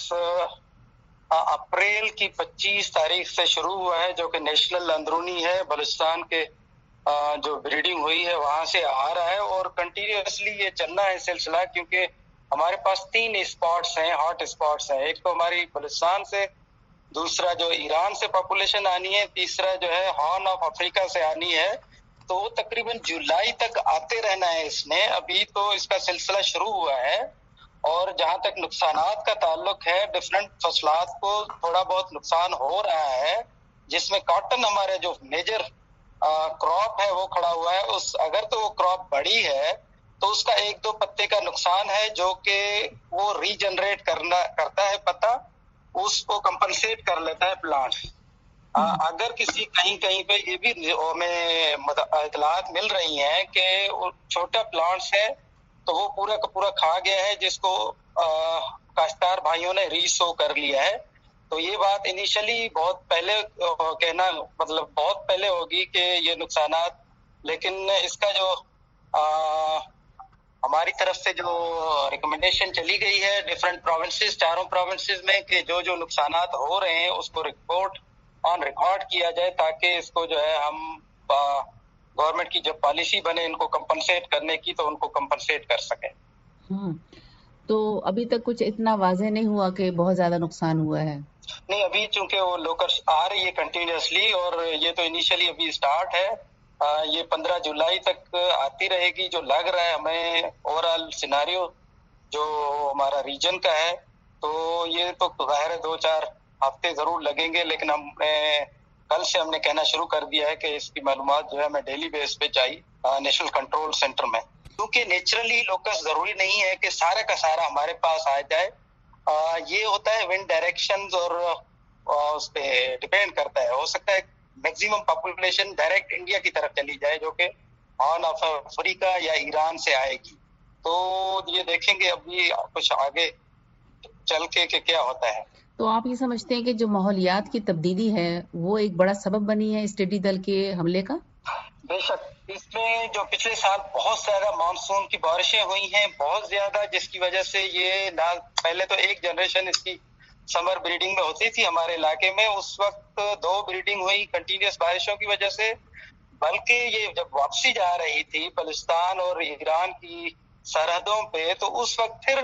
اپریل کی 25 تاریخ سے شروع ہوا ہے، جو کہ نیشنل اندرونی ہے، بلوچستان کے جو بریڈنگ ہوئی ہے وہاں سے آ رہا ہے، اور کنٹینیوسلی یہ چلنا ہے سلسلہ، کیونکہ ہمارے پاس 3 اسپاٹس ہیں، ہاٹ اسپاٹس ہیں۔ ایک تو ہماری بلوچستان سے، دوسرا جو ایران سے پاپولیشن آنی ہے، تیسرا جو ہے ہارن آف افریقہ سے آنی ہے۔ تو وہ تقریباً جولائی تک آتے رہنا ہے اس نے، ابھی تو اس کا سلسلہ شروع ہوا ہے۔ اور جہاں تک نقصانات کا تعلق ہے، ڈفرینٹ فصلات کو تھوڑا بہت نقصان ہو رہا ہے، جس میں کاٹن ہمارا جو میجر کراپ ہے وہ کھڑا ہوا ہے۔ اگر تو وہ کراپ بڑی ہے تو اس کا 1-2 پتے کا نقصان ہے، جو کہ وہ ری جنریٹ کرتا ہے پتا، اس کو کمپنسیٹ کر لیتا ہے پلانٹ۔ اگر کسی کہیں پہ یہ بھی ہمیں اطلاعات مل رہی ہیں کہ چھوٹا پلانٹس ہے تو وہ پورا کا پورا کھا گیا ہے، جس کو کاشتکار بھائیوں نے ری سو کر لیا ہے۔ تو یہ بات انیشلی بہت پہلے کہنا مطلب بہت پہلے ہوگی کہ یہ نقصانات، لیکن اس کا جو ہماری طرف سے جو ریکمنڈیشن چلی گئی ہے ڈفرینٹ پروونسز، 4 پروونسز میں، کہ جو نقصانات ہو رہے ہیں اس کو رپورٹ آن ریکارڈ کیا جائے، تاکہ اس کو جو ہے ہم گورنمنٹ کی جو پالیسی بنے ان کو کمپنسیٹ کرنے کی تو ان کو کمپنسیٹ کر سکیں۔ تو ابھی تک کچھ اتنا واضح نہیں ہوا کہ بہت زیادہ نقصان ہوا ہے؟ نہیں، ابھی چونکہ وہ لوکس آ رہی ہے کنٹینیوسلی، اور یہ تو انیشلی ابھی اسٹارٹ ہے، یہ 15 جولائی تک آتی رہے گی۔ جو لگ رہا ہے ہمیں اوور آل سیناریو جو ہمارا ریجن کا ہے، تو یہ تو ظاہر ہے 2-4 ہفتے ضرور لگیں گے، لیکن کل سے ہم نے کہنا شروع کر دیا ہے کہ اس کی معلومات جو ہے ہمیں ڈیلی بیس پہ چاہیے نیشنل کنٹرول سینٹر میں، کیونکہ نیچرلی لوکس ضروری نہیں ہے کہ سارا کا سارا ہمارے پاس آ جائے۔ یہ ہوتا ہے ونڈ ڈائریکشنز اور اس پہ ڈیپینڈ کرتا ہے۔ ہو سکتا ہے میکسیمم پاپولیشن ڈائریکٹ انڈیا کی طرف چلی جائے، جو کہ ہارن آف افریقہ یا ایران سے آئے گی۔ تو یہ دیکھیں گے ابھی کچھ آگے چل کے کہ کیا ہوتا ہے۔ تو آپ یہ سمجھتے ہیں کہ جو ماحولیات کی تبدیلی ہے وہ ایک بڑا سبب بنی ہے اس ٹڈی دل کے حملے کا؟ بے شک، اس میں جو پچھلے سال بہت زیادہ مانسون کی بارشیں ہوئی ہیں، بہت زیادہ، جس کی وجہ سے یہ پہلے تو ایک جنریشن اس کی سمر بریڈنگ میں ہوتی تھی ہمارے علاقے میں، اس وقت 2 بریڈنگ ہوئی کنٹینیوس بارشوں کی وجہ سے، بلکہ یہ جب واپسی جا رہی تھی بلوچستان اور ایران کی سرحدوں پہ، تو اس وقت پھر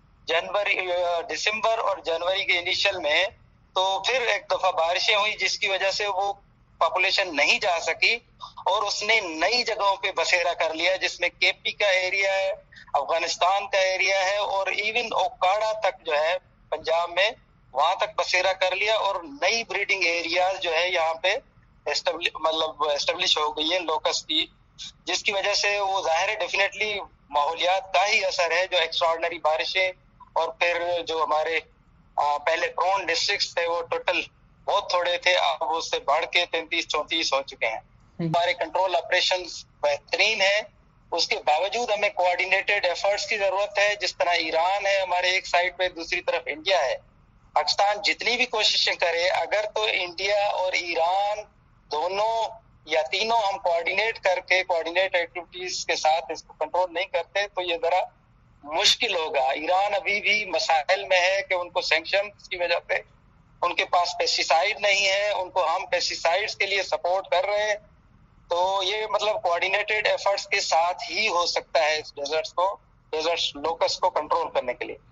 دسمبر اور جنوری کے انیشل میں تو پھر ایک دفعہ بارشیں ہوئی، جس کی وجہ سے وہ پاپولیشن نہیں جا سکی، اور اس نے نئی جگہوں پہ بسیرا کر لیا، جس میں کے پی کا ایریا ہے، افغانستان کا ایریا ہے، اور ایون اوکاڑا تک جو ہے پنجاب میں، وہاں تک بسیرا کر لیا، اور نئی بریڈنگ ایریاز جو ہے یہاں پہ اسٹیبلش ہو گئی ہیں لوکس کی، جس کی وجہ سے وہ ظاہر ہے ڈیفینیٹلی ماحولیات کا ہی اثر ہے، جو ایکسٹراڈنری بارشیں، اور پھر جو ہمارے پہلے پرون ڈسٹرکٹس تھے وہ ٹوٹل بہت تھوڑے تھے، اب اس سے بڑھ کے 33-34 ہو چکے ہیں۔ ہمارے کنٹرول آپریشنز بہترین ہیں، اس کے باوجود ہمیں کوآرڈینیٹڈ ایفرٹس کی ضرورت ہے، جس طرح ایران ہے ہمارے ایک سائڈ پہ، دوسری طرف انڈیا ہے۔ پاکستان جتنی بھی کوششیں کرے، اگر تو انڈیا اور ایران دونوں یا تینوں ہم کوآرڈینیٹ کر کے کوآرڈینیٹ ایکٹیویٹیز کے ساتھ اس کو کنٹرول نہیں کرتے تو یہ ذرا مشکل ہوگا۔ ایران ابھی بھی مسائل میں ہے کہ ان کو سینکشنز کی وجہ سے ان کے پاس پیسٹیسائڈ نہیں ہے، ان کو ہم پیسٹیسائڈز کے لیے سپورٹ کر رہے ہیں، تو یہ مطلب کوآرڈینیٹڈ ایفرٹس کے ساتھ ہی ہو سکتا ہے اس ڈیزرٹ لوکس کو کنٹرول کرنے کے لیے۔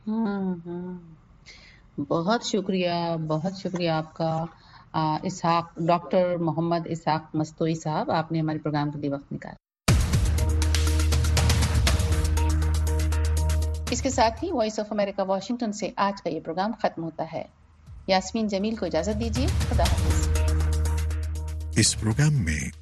بہت شکریہ آپ کا ڈاکٹر محمد اسحاق مستوئی صاحب، آپ نے ہمارے پروگرام کے لیے وقت نکالا۔ اس کے ساتھ ہی وائس آف امریکہ واشنگٹن سے آج کا یہ پروگرام ختم ہوتا ہے. یاسمین جمیل کو اجازت دیجیے. خدا حافظ. اس پروگرام میں